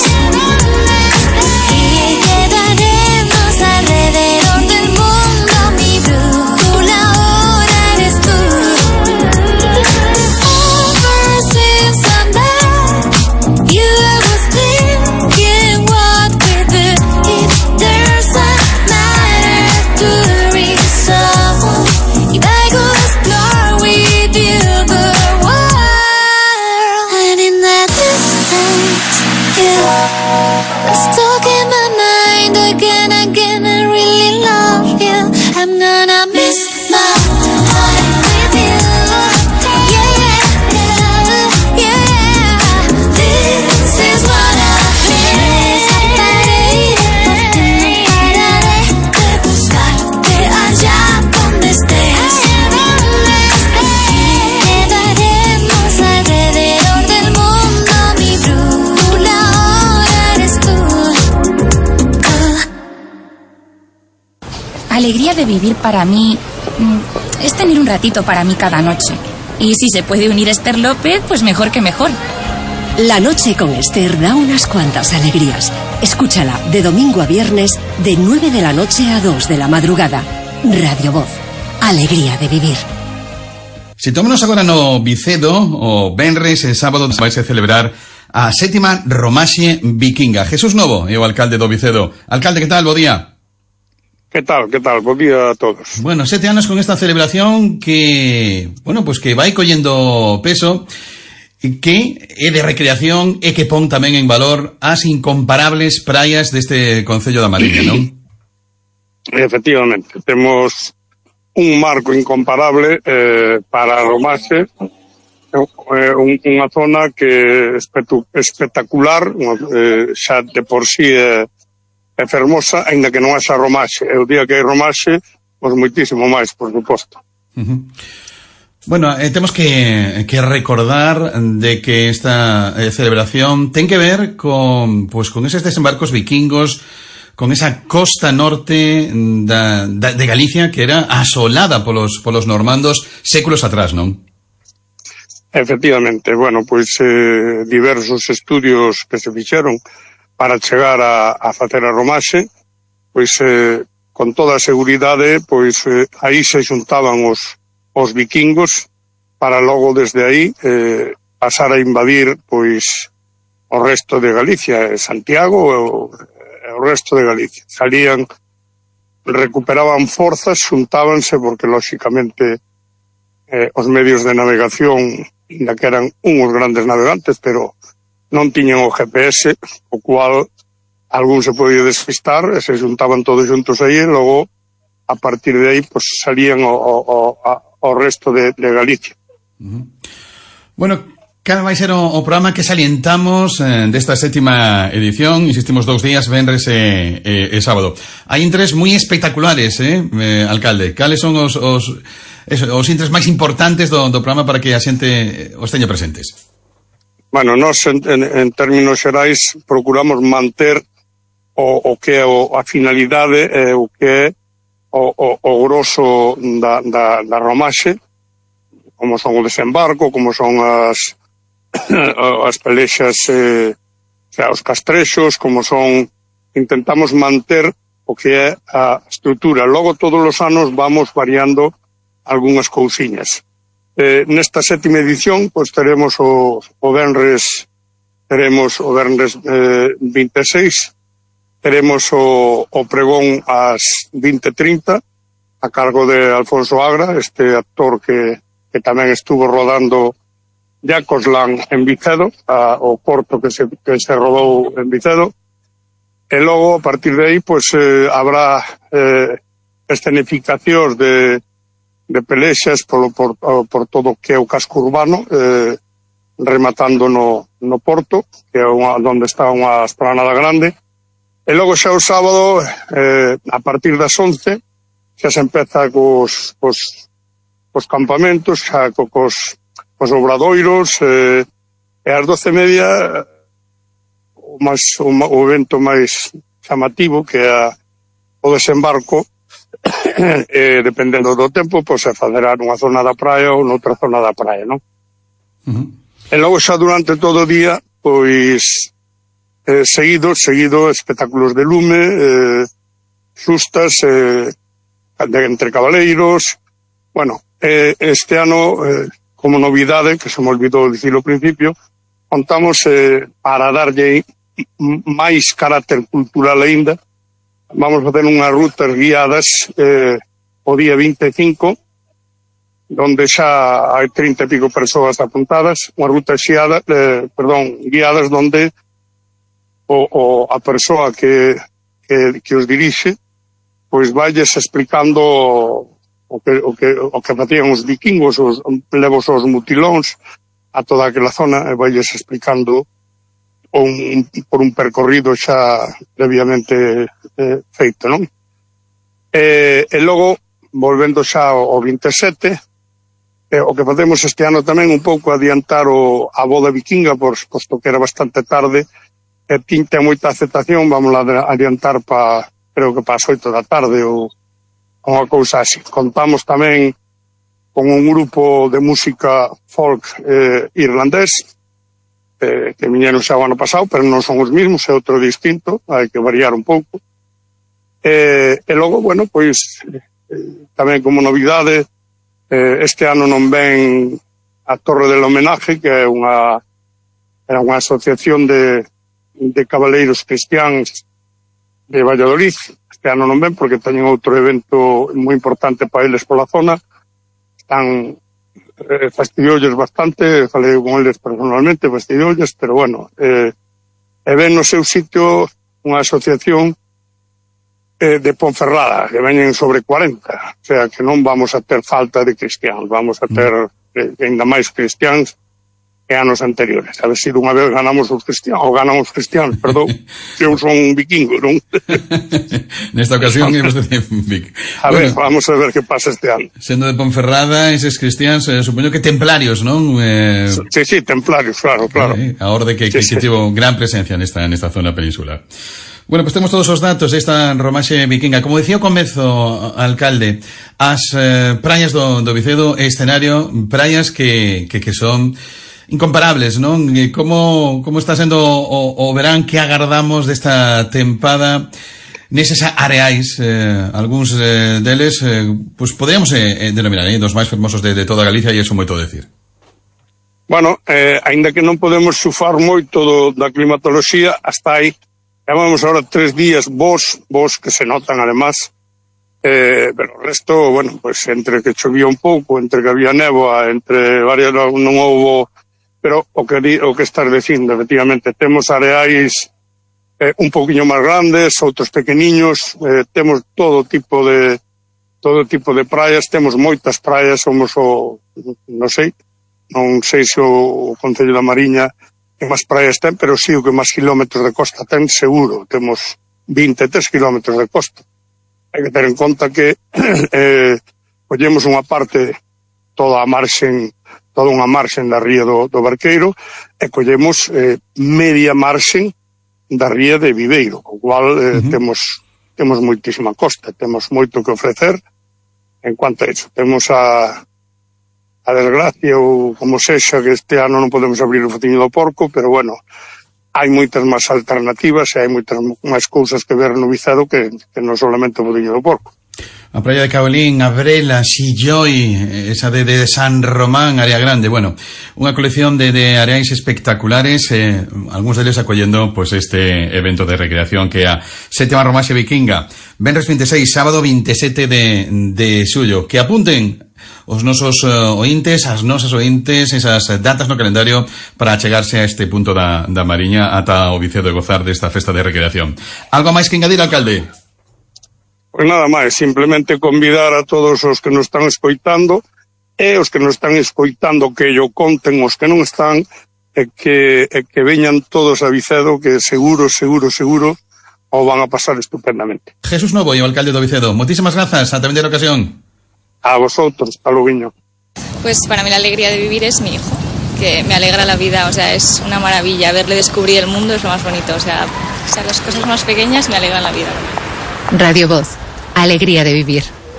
Y quedaremos alrededor del mundo. Mi brújula ahora eres tú. Ever since I'm back, you was thinking what we do. If there's a matter to resolve, if I could explore with you the world. And in that distance, you are stuck in my mind again, again. I really love you. I'm gonna miss my time with you. Yeah, yeah, yeah. This is what I feel. Escaparé, iré por ti, no pararé de buscarte allá donde estés. Y quedaremos alrededor del mundo. Mi brújula ahora eres tú. alegría de vivir para mí es tener un ratito para mí cada noche. Y si se puede unir Esther López, pues mejor que mejor. La noche con Esther da unas cuantas alegrías. Escúchala de domingo a viernes, de nueve de la noche a dos de la madrugada. Radio Voz. Alegría de vivir. Sitómonos agora no Vicedo, o venres e sábado vais a celebrar a sétima Romaxe Vikinga. Jesús Novo é o alcalde do Vicedo. Alcalde, que tal? Bo día. Que tal, que tal? Bo día a todos. Bueno, sete anos con esta celebración que, bueno, pues que vai collendo peso, que é de recreación e que pon tamén en valor as incomparables praias deste Concello da Mariña, non? Efectivamente, temos un marco incomparable eh, para a Romaxe, eh, un, unha zona que é espectacular, eh, xa de por sí é, é fermosa, ainda que non é xa Romaxe. E o día que hai Romaxe, pois moitísimo máis, por suposto. Uh-huh. Bueno, eh, temos que, que recordar de que esta eh, celebración ten que ver con, pues, con eses desembarcos vikingos, con esa costa norte da, da, de Galicia que era asolada polos, polos normandos séculos atrás, non? Efectivamente, bueno, pois eh, diversos estudios que se fixeron para chegar a, a facer a Romaxe, pois eh, con toda a seguridade, pois eh, aí se xuntaban os, os vikingos para logo desde aí eh, pasar a invadir pois o resto de Galicia, Santiago e o, o resto de Galicia. Salían, recuperaban forzas, xuntábanse porque lóxicamente eh, os medios de navegación, ainda que eran unhos grandes navegantes, pero non tiñan o G P S, o cual algún se podía despistar, e se xuntaban todos xuntos aí, e logo, a partir de aí, pues, salían o, o, o, o resto de, de Galicia. Uh-huh. Bueno, cal vai ser o, o programa que salientamos eh, desta sétima edición? Insistimos dous días, venres e, e, e sábado. Hai intres moi espectaculares, eh, eh alcalde. Cales son os, os, eso, os intres máis importantes do, do programa para que a xente os teña presentes? Bueno, nós en, en, en términos xerais procuramos manter o, o que é o, a finalidade e o que é o, o, o grosso da, da, da Romaxe, como son o desembarco, como son as as pelexas, eh, o sea, os castrexos, como son, intentamos manter o que é a estrutura. Logo todos os anos vamos variando algunhas cousiñas. Eh, nesta sétima edición, pois teremos o, o Venres, teremos o Venres eh, vinte e seis, teremos o, o pregón ás vinte e trinta, a cargo de Alfonso Agra, este actor que, que tamén estuvo rodando Jacoslan en Vicedo, a, o corto que se, que se rodou en Vicedo, e logo, a partir de aí, pois, eh, habrá eh, escenificacións de de pelexas por, por, por todo o que é o casco urbano, eh, rematando no, no Porto, que é unha, onde está unha esplanada grande, e logo xa o sábado, eh, a partir das once, xa se empeza cos, cos, cos campamentos, xa cos, cos obradoiros, eh, e ás doce e media, o, máis, o, o evento máis chamativo, que é a, o desembarco, e dependendo do tempo, pois se facerá nunha zona da praia ou noutra zona da praia, non? Uh-huh. E logo xa durante todo o día, pois eh, seguido, seguido espectáculos de lume, eh, xustas, eh, de, entre cabaleiros. Bueno, eh, este ano, eh, como novidade, que se me olvidou dicir ao principio, contamos eh, para darlle máis carácter cultural aínda. Vamos a facer unhas rutas guiadas eh, o día vinte e cinco, donde xa hai trinta e pico persoas apuntadas, unha ruta xiada, eh, perdón, guiadas donde o, o, a persoa que, que, que os dirixe, pois valles explicando o que, o que, o que facían os vikingos, os levos os mutilóns a toda aquela zona, e valles explicando Un, por un percorrido xa previamente eh, feito, non? E, e logo, volvendo xa ao, ao vinte e sete, eh, o que facemos este ano tamén un pouco adiantar o, a boda vikinga, por, posto que era bastante tarde, e tinta moita aceptación, vamos a adiantar pa, creo que para as oito da tarde, ou unha cousa así. Contamos tamén con un grupo de música folk eh, irlandés, eh, que viñeron xa o ano pasado, pero non son os mismos, é outro distinto, hai que variar un pouco. Eh, e logo, bueno, pois, eh, tamén como novidade, eh, este ano non ven a Torre del Homenaje, que é unha, era unha asociación de, de cabaleiros cristiáns de Valladolid. Este ano non ven porque teñen outro evento moi importante para eles pola zona. Están eh, fastidiolles bastante, falei con eles personalmente, fastidiolles, pero bueno, eh, e ven no seu sitio unha asociación eh, de Ponferrada, que veñen sobre cuarenta, o sea que non vamos a ter falta de cristiáns, vamos a ter eh, ainda máis cristiáns que anos anteriores. A ver se dunha vez ganamos os cristianos, ou ganamos os cristianos, perdón, que eu son un vikingo, non? Nesta ocasión é vostede vikingo. A ver, bueno, vamos a ver que pasa este ano. Sendo de Ponferrada, eses cristianos, eh, supoño que templarios, non? Eh... Sí, sí, templarios, claro, claro. Eh, a orde que, sí, que, sí. que tivo gran presencia nesta, nesta zona peninsular. Bueno, pues temos todos os datos desta romaxe vikinga. Como dicía o comezo, alcalde, as eh, praias do, do Vicedo, escenario, praias que, que, que son incomparables, non? Como, como está sendo o, o verán que agardamos desta tempada neses areais, eh, algúns eh, deles, eh, pues podríamos eh, denominar, eh, dos máis fermosos de, de toda Galicia, e iso moito decir. Bueno, eh, aínda que non podemos xufar moito do, da climatoloxía, hasta aí, llamamos ahora tres días vos, vos que se notan además, eh, pero o resto, bueno, pues entre que chovía un pouco, entre que había néboa, entre varias, non houbo. Pero o que, o que estás dicindo, efectivamente, temos areais eh, un pouquiño máis grandes, outros pequeniños, eh, temos todo tipo de todo tipo de praias, temos moitas praias, somos o, non sei, non sei se o, o Concello da Mariña que máis praias ten, pero sí o que máis kilómetros de costa ten, seguro, temos vinte e tres kilómetros de costa. Hai que ter en conta que eh, collemos unha parte toda a marxen toda unha marxen da ría do, do Barqueiro, e collemos eh, media marxen da ría de Viveiro, co cual eh, uh-huh. temos, temos moitísima costa, temos moito que ofrecer en cuanto a iso. Temos a, a desgracia, ou como sexa, que este ano non podemos abrir o Fociño do Porco, pero bueno, hai moitas máis alternativas e hai moitas máis cousas que ver no Vicedo que, que non solamente o Fociño do Porco. A praia de Caolín, Abrela, Silloi, esa de, de San Román, Área Grande, bueno, unha colección de, de areais espectaculares, eh, algúns deles acollendo pues este evento de recreación que é a sétima romaxe vikinga, venres veintiséis, sábado veintisiete de, de xullo, que apunten os nosos uh, ointes, as nosas ointes, esas datas no calendario para achegarse a este punto da, da Mariña ata o Vicedo e gozar desta festa de recreación. Algo máis que engadir, alcalde? Pois nada máis, simplemente convidar a todos os que nos están escoitando e os que nos están escoitando que yo conten os que non están e que, e que veñan todos a Vicedo, que seguro, seguro, seguro o van a pasar estupendamente. Jesús Novo, e o alcalde do Vicedo, moitísimas grazas, ata vender ocasión. A vosotros, hasta luego. Pues para mí la alegría de vivir es mi hijo, que me alegra la vida, o sea, es una maravilla, verle descubrir el mundo es lo más bonito, o sea, o sea las cosas más pequeñas me alegran la vida. Radio Voz. Alegría de vivir.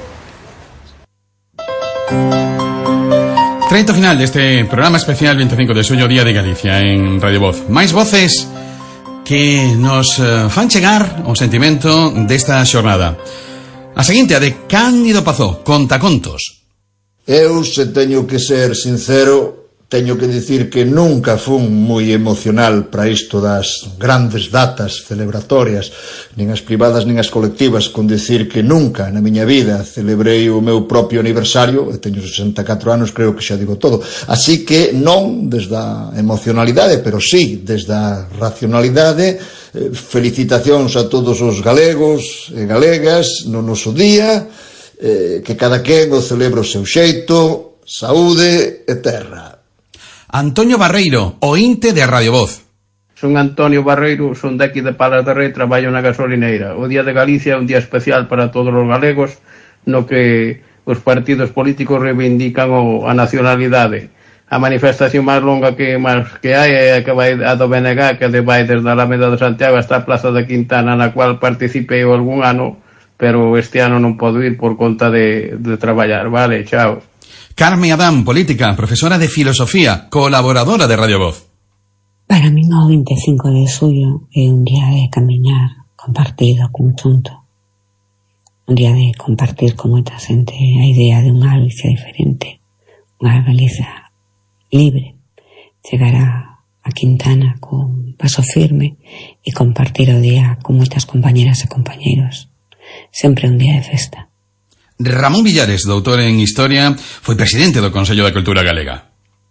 Treito final deste programa especial veinticinco de xullo, Día de Galicia, en Radio Voz. Máis voces que nos uh, fan chegar o sentimento desta xornada. A seguinte, a de Cándido Pazó, Contacontos. Eu, se teño que ser sincero, teño que dicir que nunca fun moi emocional para isto das grandes datas celebratorias, nin as privadas nin as colectivas, con dicir que nunca na miña vida celebrei o meu propio aniversario, e teño sesenta e catro anos, creo que xa digo todo. Así que non desde a emocionalidade, pero sí desde a racionalidade. Eh, felicitacións a todos os galegos e galegas no noso día, eh, que cada quen o celebra o seu xeito, saúde e terra. Antonio Barreiro, ointe de Radio Voz. Son Antonio Barreiro, son de aquí de Palas de Rei, traballo na gasolineira. O Día de Galicia é un día especial para todos os galegos, no que os partidos políticos reivindican o, a nacionalidade. A manifestación máis longa que máis que hai é a que vai a do B N G, que vai desde a Alameda de Santiago hasta a Plaza de Quintana, na cual participei algún ano, pero este ano non podo ir por conta de, de traballar. Vale, chao. Carme Adán, política, profesora de filosofía, colaboradora de Radio Voz. Para min o vinte e cinco de xullo é un día de camiñar compartido conjunto. Un día de compartir con moita xente a idea de unha Galicia diferente, unha Galicia libre. Chegar a, a Quintana con paso firme e compartir o día con moitas compañeras e compañeros. Sempre un día de festa. Ramón Villares, doutor en Historia, foi presidente do Consello da Cultura Galega.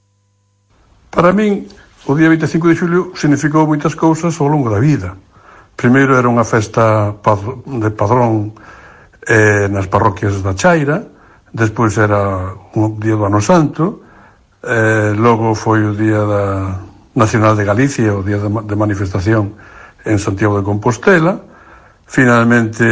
Para min, o día vinte e cinco de xulio significou moitas cousas ao longo da vida. Primeiro era unha festa de padrón eh, nas parroquias da Chaira, despois era un día do Ano Santo, eh, logo foi o día da Nacional de Galicia, o día de, de manifestación en Santiago de Compostela. Finalmente,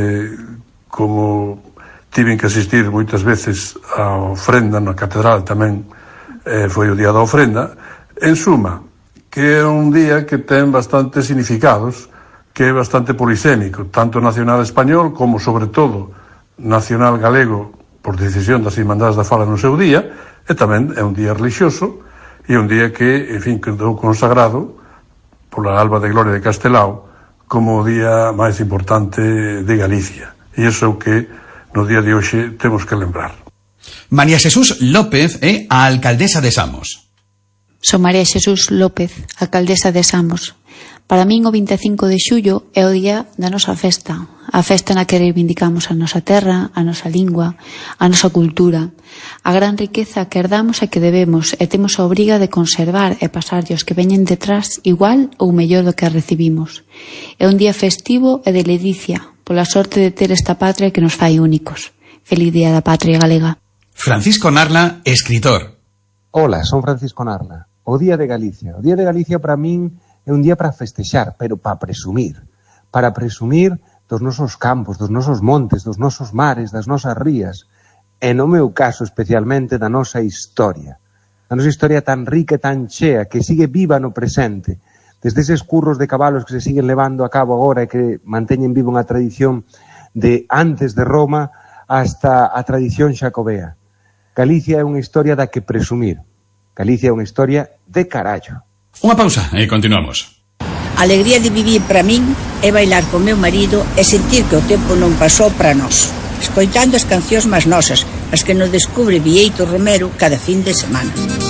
como tiven que asistir moitas veces á ofrenda na catedral, tamén eh, foi o día da ofrenda. En suma, que é un día que ten bastantes significados, que é bastante polisémico, tanto nacional español como, sobre todo, nacional galego, por decisión das Irmandades da Fala no seu día, e tamén é un día religioso, e un día que, en fin, quedou consagrado pola Alba de Gloria de Castelao como o día máis importante de Galicia. E iso é o que, no día de hoxe, temos que lembrar. María Xesús López é a alcaldesa de Samos. Son María Xesús López, alcaldesa de Samos. Para min o vinte e cinco de xullo é o día da nosa festa, a festa na que reivindicamos a nosa terra, a nosa lingua, a nosa cultura, a gran riqueza que herdamos e que debemos e temos a obriga de conservar e pasarlle os que veñen detrás igual ou mellor do que recibimos. É un día festivo e de ledicia, pola sorte de ter esta patria que nos fai únicos. Feliz Día da Patria Galega. Francisco Narla, escritor. Hola, son Francisco Narla. O Día de Galicia. O Día de Galicia para min é un día para festexar, pero para presumir. Para presumir dos nosos campos, dos nosos montes, dos nosos mares, das nosas rías. E no meu caso especialmente da nosa historia. Da nosa historia tan rica e tan chea que sigue viva no presente. Desde eses curros de cabalos que se siguen levando a cabo agora e que manteñen viva unha tradición de antes de Roma hasta a tradición xacobea. Galicia é unha historia da que presumir. Galicia é unha historia de carallo. Unha pausa e continuamos. A alegría de vivir para min é bailar con meu marido e sentir que o tempo non pasou para nós, escoitando as cancións máis nosas, as que nos descubre Vieito Romero cada fin de semana.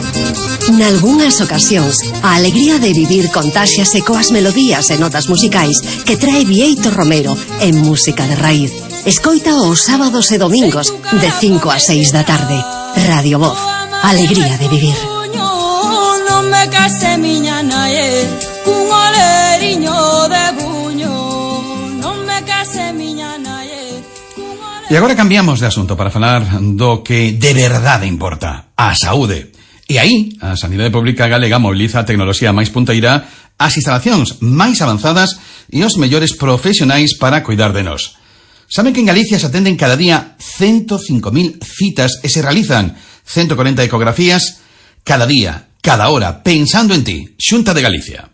Nalgúnas ocasións, a alegría de vivir contáxiase coas melodías e notas musicais que trae Vieito Romero en música de raíz. Escoita os sábados e domingos de cinco a seis da tarde. Radio Voz, alegría de vivir. Non me case miña nae cun oleriño de buño. Non me case miña nae. E agora cambiamos de asunto para falar do que de verdade importa, a saúde. E aí, a Sanidade Pública Galega mobiliza a tecnoloxía máis punteira, as instalacións máis avanzadas e os mellores profesionais para cuidar de nós. Saben que en Galicia se atenden cada día ciento cinco mil citas e se realizan ciento cuarenta ecografías cada día, cada hora, pensando en ti. Xunta de Galicia.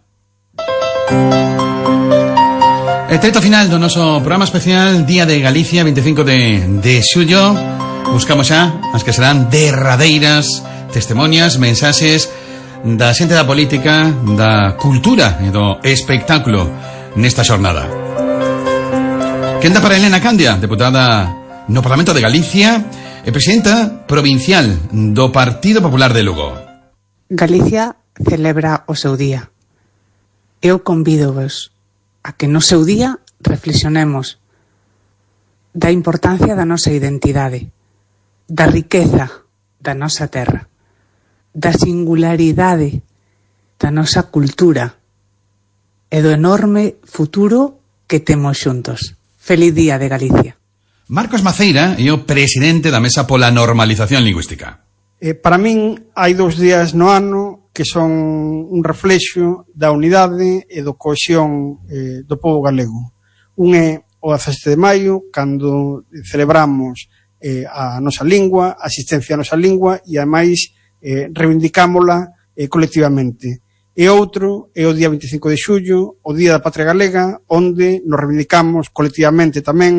E treto final do noso programa especial Día de Galicia, vinte e cinco de, de xullo. Buscamos xa as que serán derradeiras testimonias, mensaxes da xente da política, da cultura e do espectáculo nesta xornada. Quenda para Elena Candia, deputada no Parlamento de Galicia e presidenta provincial do Partido Popular de Lugo. Galicia celebra o seu día. Eu convídovos a que no seu día reflexionemos da importancia da nosa identidade, da riqueza da nosa terra, da singularidade da nosa cultura e do enorme futuro que temos xuntos. Feliz Día de Galicia. Marcos Maceira é o presidente da Mesa pola Normalización Lingüística. Eh, para min hai dous días no ano que son un reflexo da unidade e do cohesión eh, do povo galego. Un é o dezasete de maio, cando celebramos eh, a nosa lingua, a asistencia a nosa lingua e, ademais, eh, reivindicámola eh, colectivamente. E outro é o día vinte e cinco de xullo, o Día da Patria Galega, onde nos reivindicamos colectivamente tamén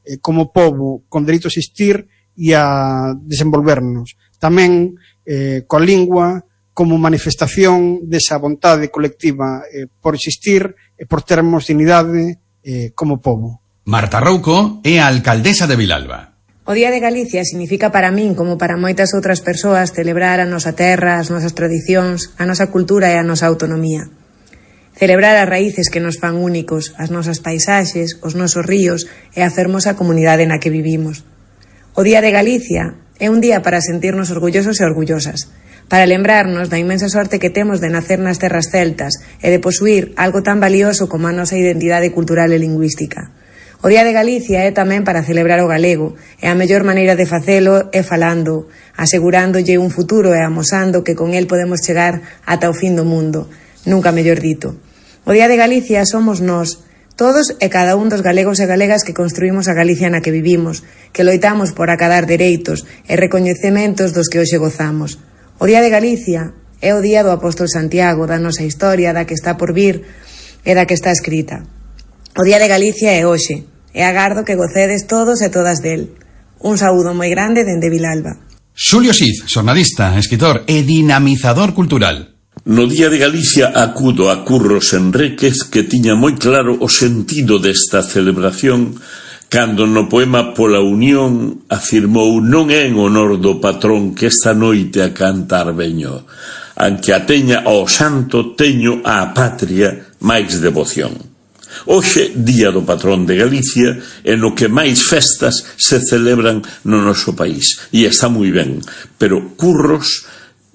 eh, como pobo con dereito a existir e a desenvolvernos. Tamén eh, coa lingua como manifestación desa vontade colectiva eh, por existir e por termos dignidade eh, como pobo. Marta Rouco é a alcaldesa de Vilalba. O Día de Galicia significa para min, como para moitas outras persoas, celebrar a nosa terra, as nosas tradicións, a nosa cultura e a nosa autonomía. Celebrar as raíces que nos fan únicos, as nosas paisaxes, os nosos ríos e a fermosa comunidade na que vivimos. O Día de Galicia é un día para sentirnos orgullosos e orgullosas, para lembrarnos da inmensa sorte que temos de nacer nas terras celtas e de posuir algo tan valioso como a nosa identidade cultural e lingüística. O Día de Galicia é tamén para celebrar o galego, e a mellor maneira de facelo é falando, asegurándolle un futuro e amosando que con el podemos chegar ata o fin do mundo, nunca mellor dito. O Día de Galicia somos nós, todos e cada un dos galegos e galegas que construímos a Galicia na que vivimos, que loitamos por acadar dereitos e recoñecementos dos que hoxe gozamos. O Día de Galicia é o día do apóstol Santiago, da nosa historia, da que está por vir e da que está escrita. O Día de Galicia é hoxe, e agardo que gocedes todos e todas del. Un saúdo moi grande dende Vilalba. Xulio Cid, xornalista, escritor e dinamizador cultural. No Día de Galicia acudo a Curros Enríquez, que tiña moi claro o sentido desta celebración cando no poema Pola Unión afirmou: non é en honor do patrón que esta noite a cantar veño, anque a teña ao santo teño á patria máis devoción. Hoxe, día do patrón de Galicia, é no que máis festas se celebran no noso país, e está moi ben, pero Curros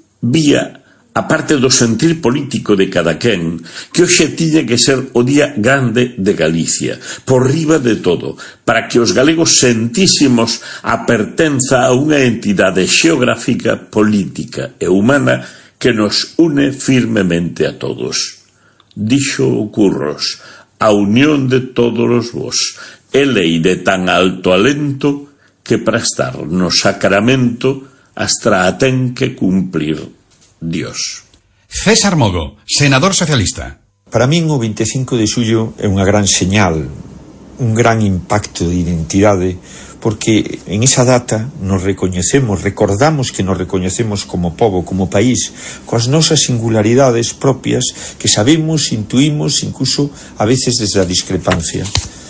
vía, a parte do sentir político de cada quen, que hoxe tiña que ser o día grande de Galicia, por riba de todo, para que os galegos sentísimos a pertenza a unha entidade xeográfica, política e humana que nos une firmemente a todos. Dixo Curros: a unión de todos os vos é lei de tan alto alento que para estar no sacramento hasta a ten que cumplir Dios. César Mogo, senador socialista. Para min o vinte e cinco de xullo é unha gran señal, un gran impacto de identidade, porque en esa data nos recoñecemos, recordamos que nos recoñecemos como pobo, como país, coas nosas singularidades propias que sabemos, intuímos, incluso a veces desde a discrepancia.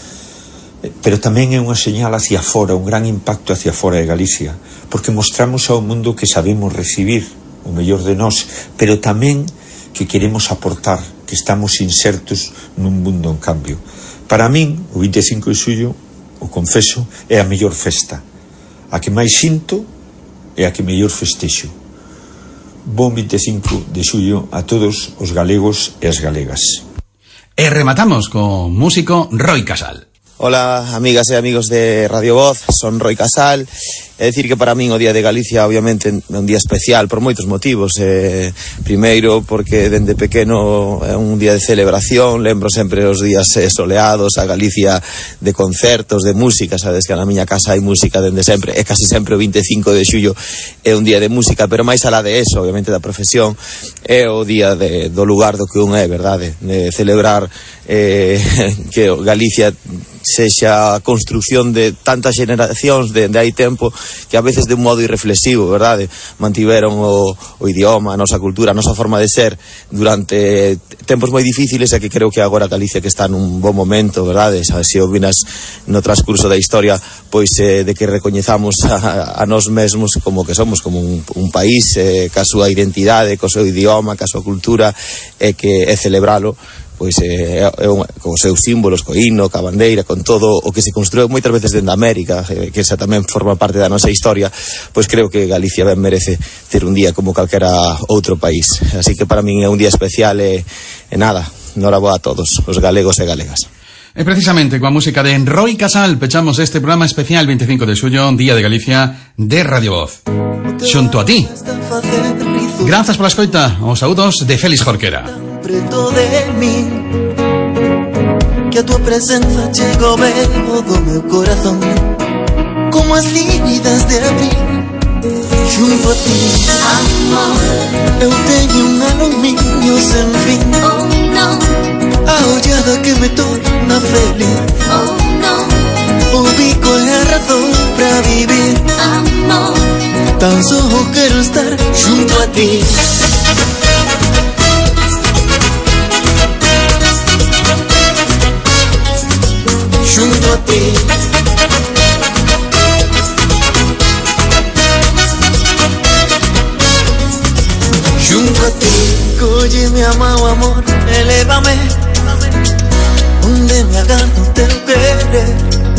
Pero tamén é unha señal hacia fora, un gran impacto hacia fora de Galicia, porque mostramos ao mundo que sabemos recibir o mellor de nós, pero tamén que queremos aportar, que estamos insertos nun mundo en cambio. Para min, o vinte e cinco de xullo, o confeso, é a mellor festa, a que máis sinto e a que mellor festexo. Bon vinte e cinco de xullo a todos os galegos e as galegas. E rematamos co músico Roi Casal. Hola, amigas e amigos de Radio Voz, son Roi Casal. É dicir que para min o Día de Galicia obviamente é un día especial por moitos motivos. eh, Primeiro porque dende pequeno é un día de celebración. Lembro sempre os días eh, soleados, a Galicia de concertos, de música. Sabes que na miña casa hai música dende sempre, e casi sempre o vinte e cinco de xullo é un día de música. Pero máis alá de eso, obviamente da profesión, é o día de, do lugar do que un é, verdade, de celebrar eh, que Galicia sexa a construción de tantas generacións de, de hai tempo, que a veces de un modo irreflexivo, verdade, mantiveron o, o idioma, a nosa cultura, a nosa forma de ser durante tempos moi difíciles, e que creo que agora Galicia que está nun bon momento, verdade, se opinas no transcurso da historia, pois eh, de que recoñezamos a, a nós mesmos como que somos, como un, un país eh, ca súa identidade, co seu idioma, ca súa cultura, e que é celebralo pois é, é un, con os seus símbolos, co himno, ca bandeira, con todo o que se construiu moitas veces dende América, eh, que esa tamén forma parte da nosa historia. Pois creo que Galicia ben merece ter un día como calquera outro país. Así que para min é un día especial, e, e nada, noraboa a todos os galegos e galegas. E precisamente coa música de Roi Casal pechamos este programa especial vinte e cinco de xullo, Día de Galicia de Radio Voz. Xunto a ti, grazas pola escoita, os saúdos de Félix Jorquera. Preto de mí, que a tua presenza chegou veo do meu corazón, como as lívidas de abril. Junto a ti, amor, eu teño un aluminio sen fin. Oh no, a ollada que me torna feliz. Oh no, o bico Tan solo quiero estar junto a ti. Junto a ti. Junto a ti. Oye, mi amado amor, elévame onde me agarro teu querer.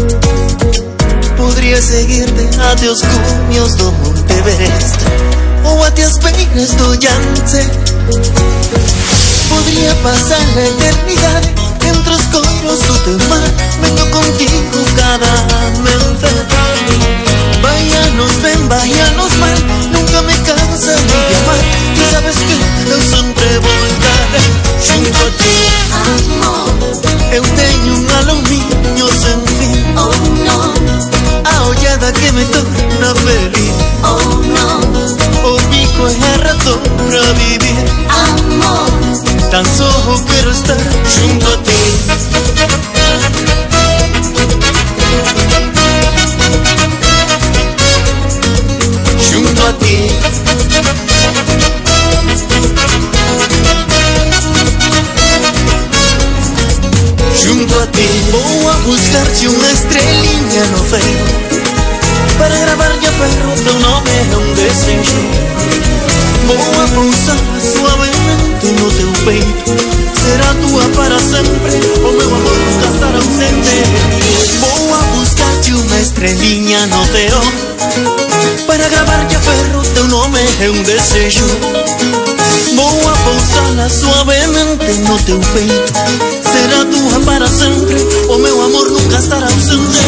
Podría seguirte até os cumios do Monte Everest ou até as beiras do Yangtze. Podría pasar la eternidad entre os coiros do teu mar. Vengo contigo cada amanhecer. Vaianos ben, vaianos mal, nunca me cansaré de amar. E sabes que eu sempre vou estar junto a ti. Amor, eu teño un aluminio sen fin. Oh no, a ollada que me torna feliz. Oh no, o bico é a razón pra vivir. Amor, tan solo quiero estar junto a ti. Junto a ti. Junto a ti. Vou a buscar-te uma estrelinha no ferro para gravar-lhe a ferro teu nome é um desejo. Vou a pousar suavemente no teu peito. Será tua para sempre, o meu amor nunca estará ausente. Vou a buscar-te uma estrelinha no céu para gravar-lhe a ferro teu nome é um desejo. Vou a pousá-la suavemente no teu peito. Será tua para sempre, o meu amor nunca estará ausente.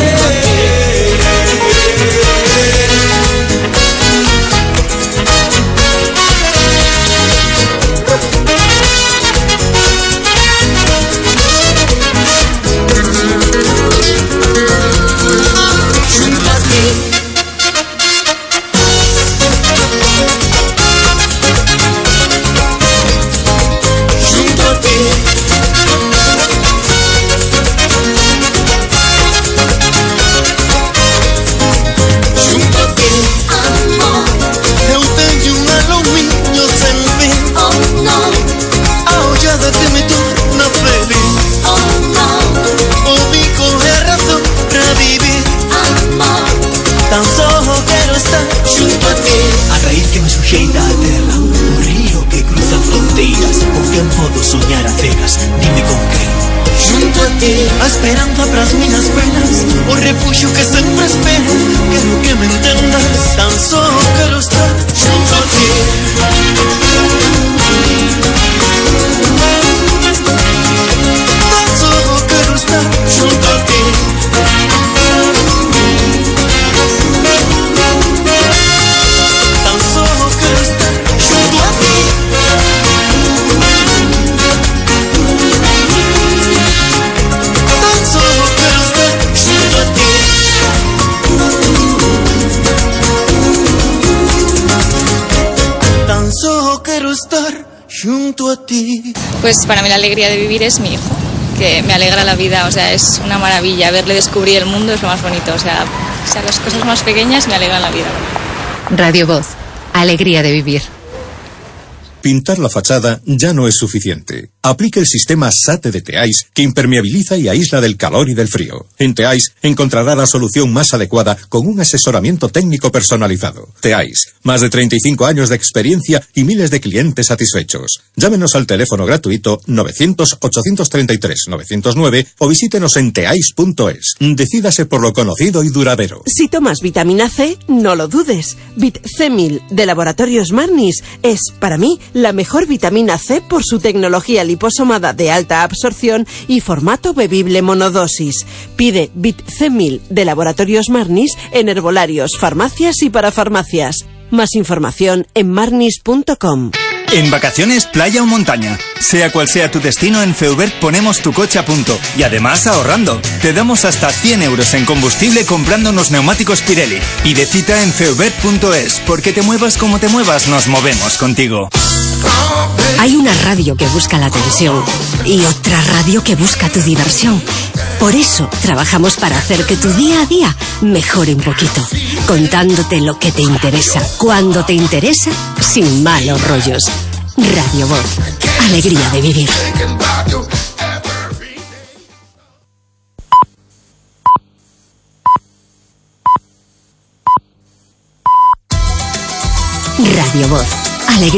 A esperanza pras miñas penas, o refugio que sempre espero. Quero que me entendas, tan só quero estar junto a ti. Tan só quero estar junto a ti. Tan só quero estar junto a ti. Junto a ti. Pues para mí la alegría de vivir es mi hijo, que me alegra la vida, o sea, es una maravilla. Verle descubrir el mundo es lo más bonito, o sea, o sea las cosas más pequeñas me alegran la vida. Radio Voz, alegría de vivir. Pintar la fachada ya no es suficiente. Aplique el sistema SATE de Teais, que impermeabiliza y aísla del calor y del frío. En Teais encontrará la solución más adecuada con un asesoramiento técnico personalizado. Teais, más de treinta y cinco años de experiencia y miles de clientes satisfechos. Llámenos al teléfono gratuito novecientos, ochocientos treinta y tres, novecientos nueve o visítenos en teais punto es. Decídase por lo conocido y duradero. Si tomas vitamina C, no lo dudes. Vit C mil de Laboratorios Marnis es, para mí, la mejor vitamina C por su tecnología liposomada de alta absorción y formato bebible monodosis. Pide Vit C mil de Laboratorios Marnis en herbolarios, farmacias y parafarmacias. Más información en marnis punto com. En vacaciones, playa o montaña. Sea cual sea tu destino, en Feubert ponemos tu coche a punto. Y además ahorrando. Te damos hasta cien euros en combustible comprando unos neumáticos Pirelli. Y de cita en feubert punto es. Porque te muevas como te muevas, nos movemos contigo. Hay una radio que busca la atención y otra radio que busca tu diversión. Por eso trabajamos para hacer que tu día a día mejore un poquito, contándote lo que te interesa, cuando te interesa, sin malos rollos. Radio Voz, alegría de vivir. Radio Voz, alegría.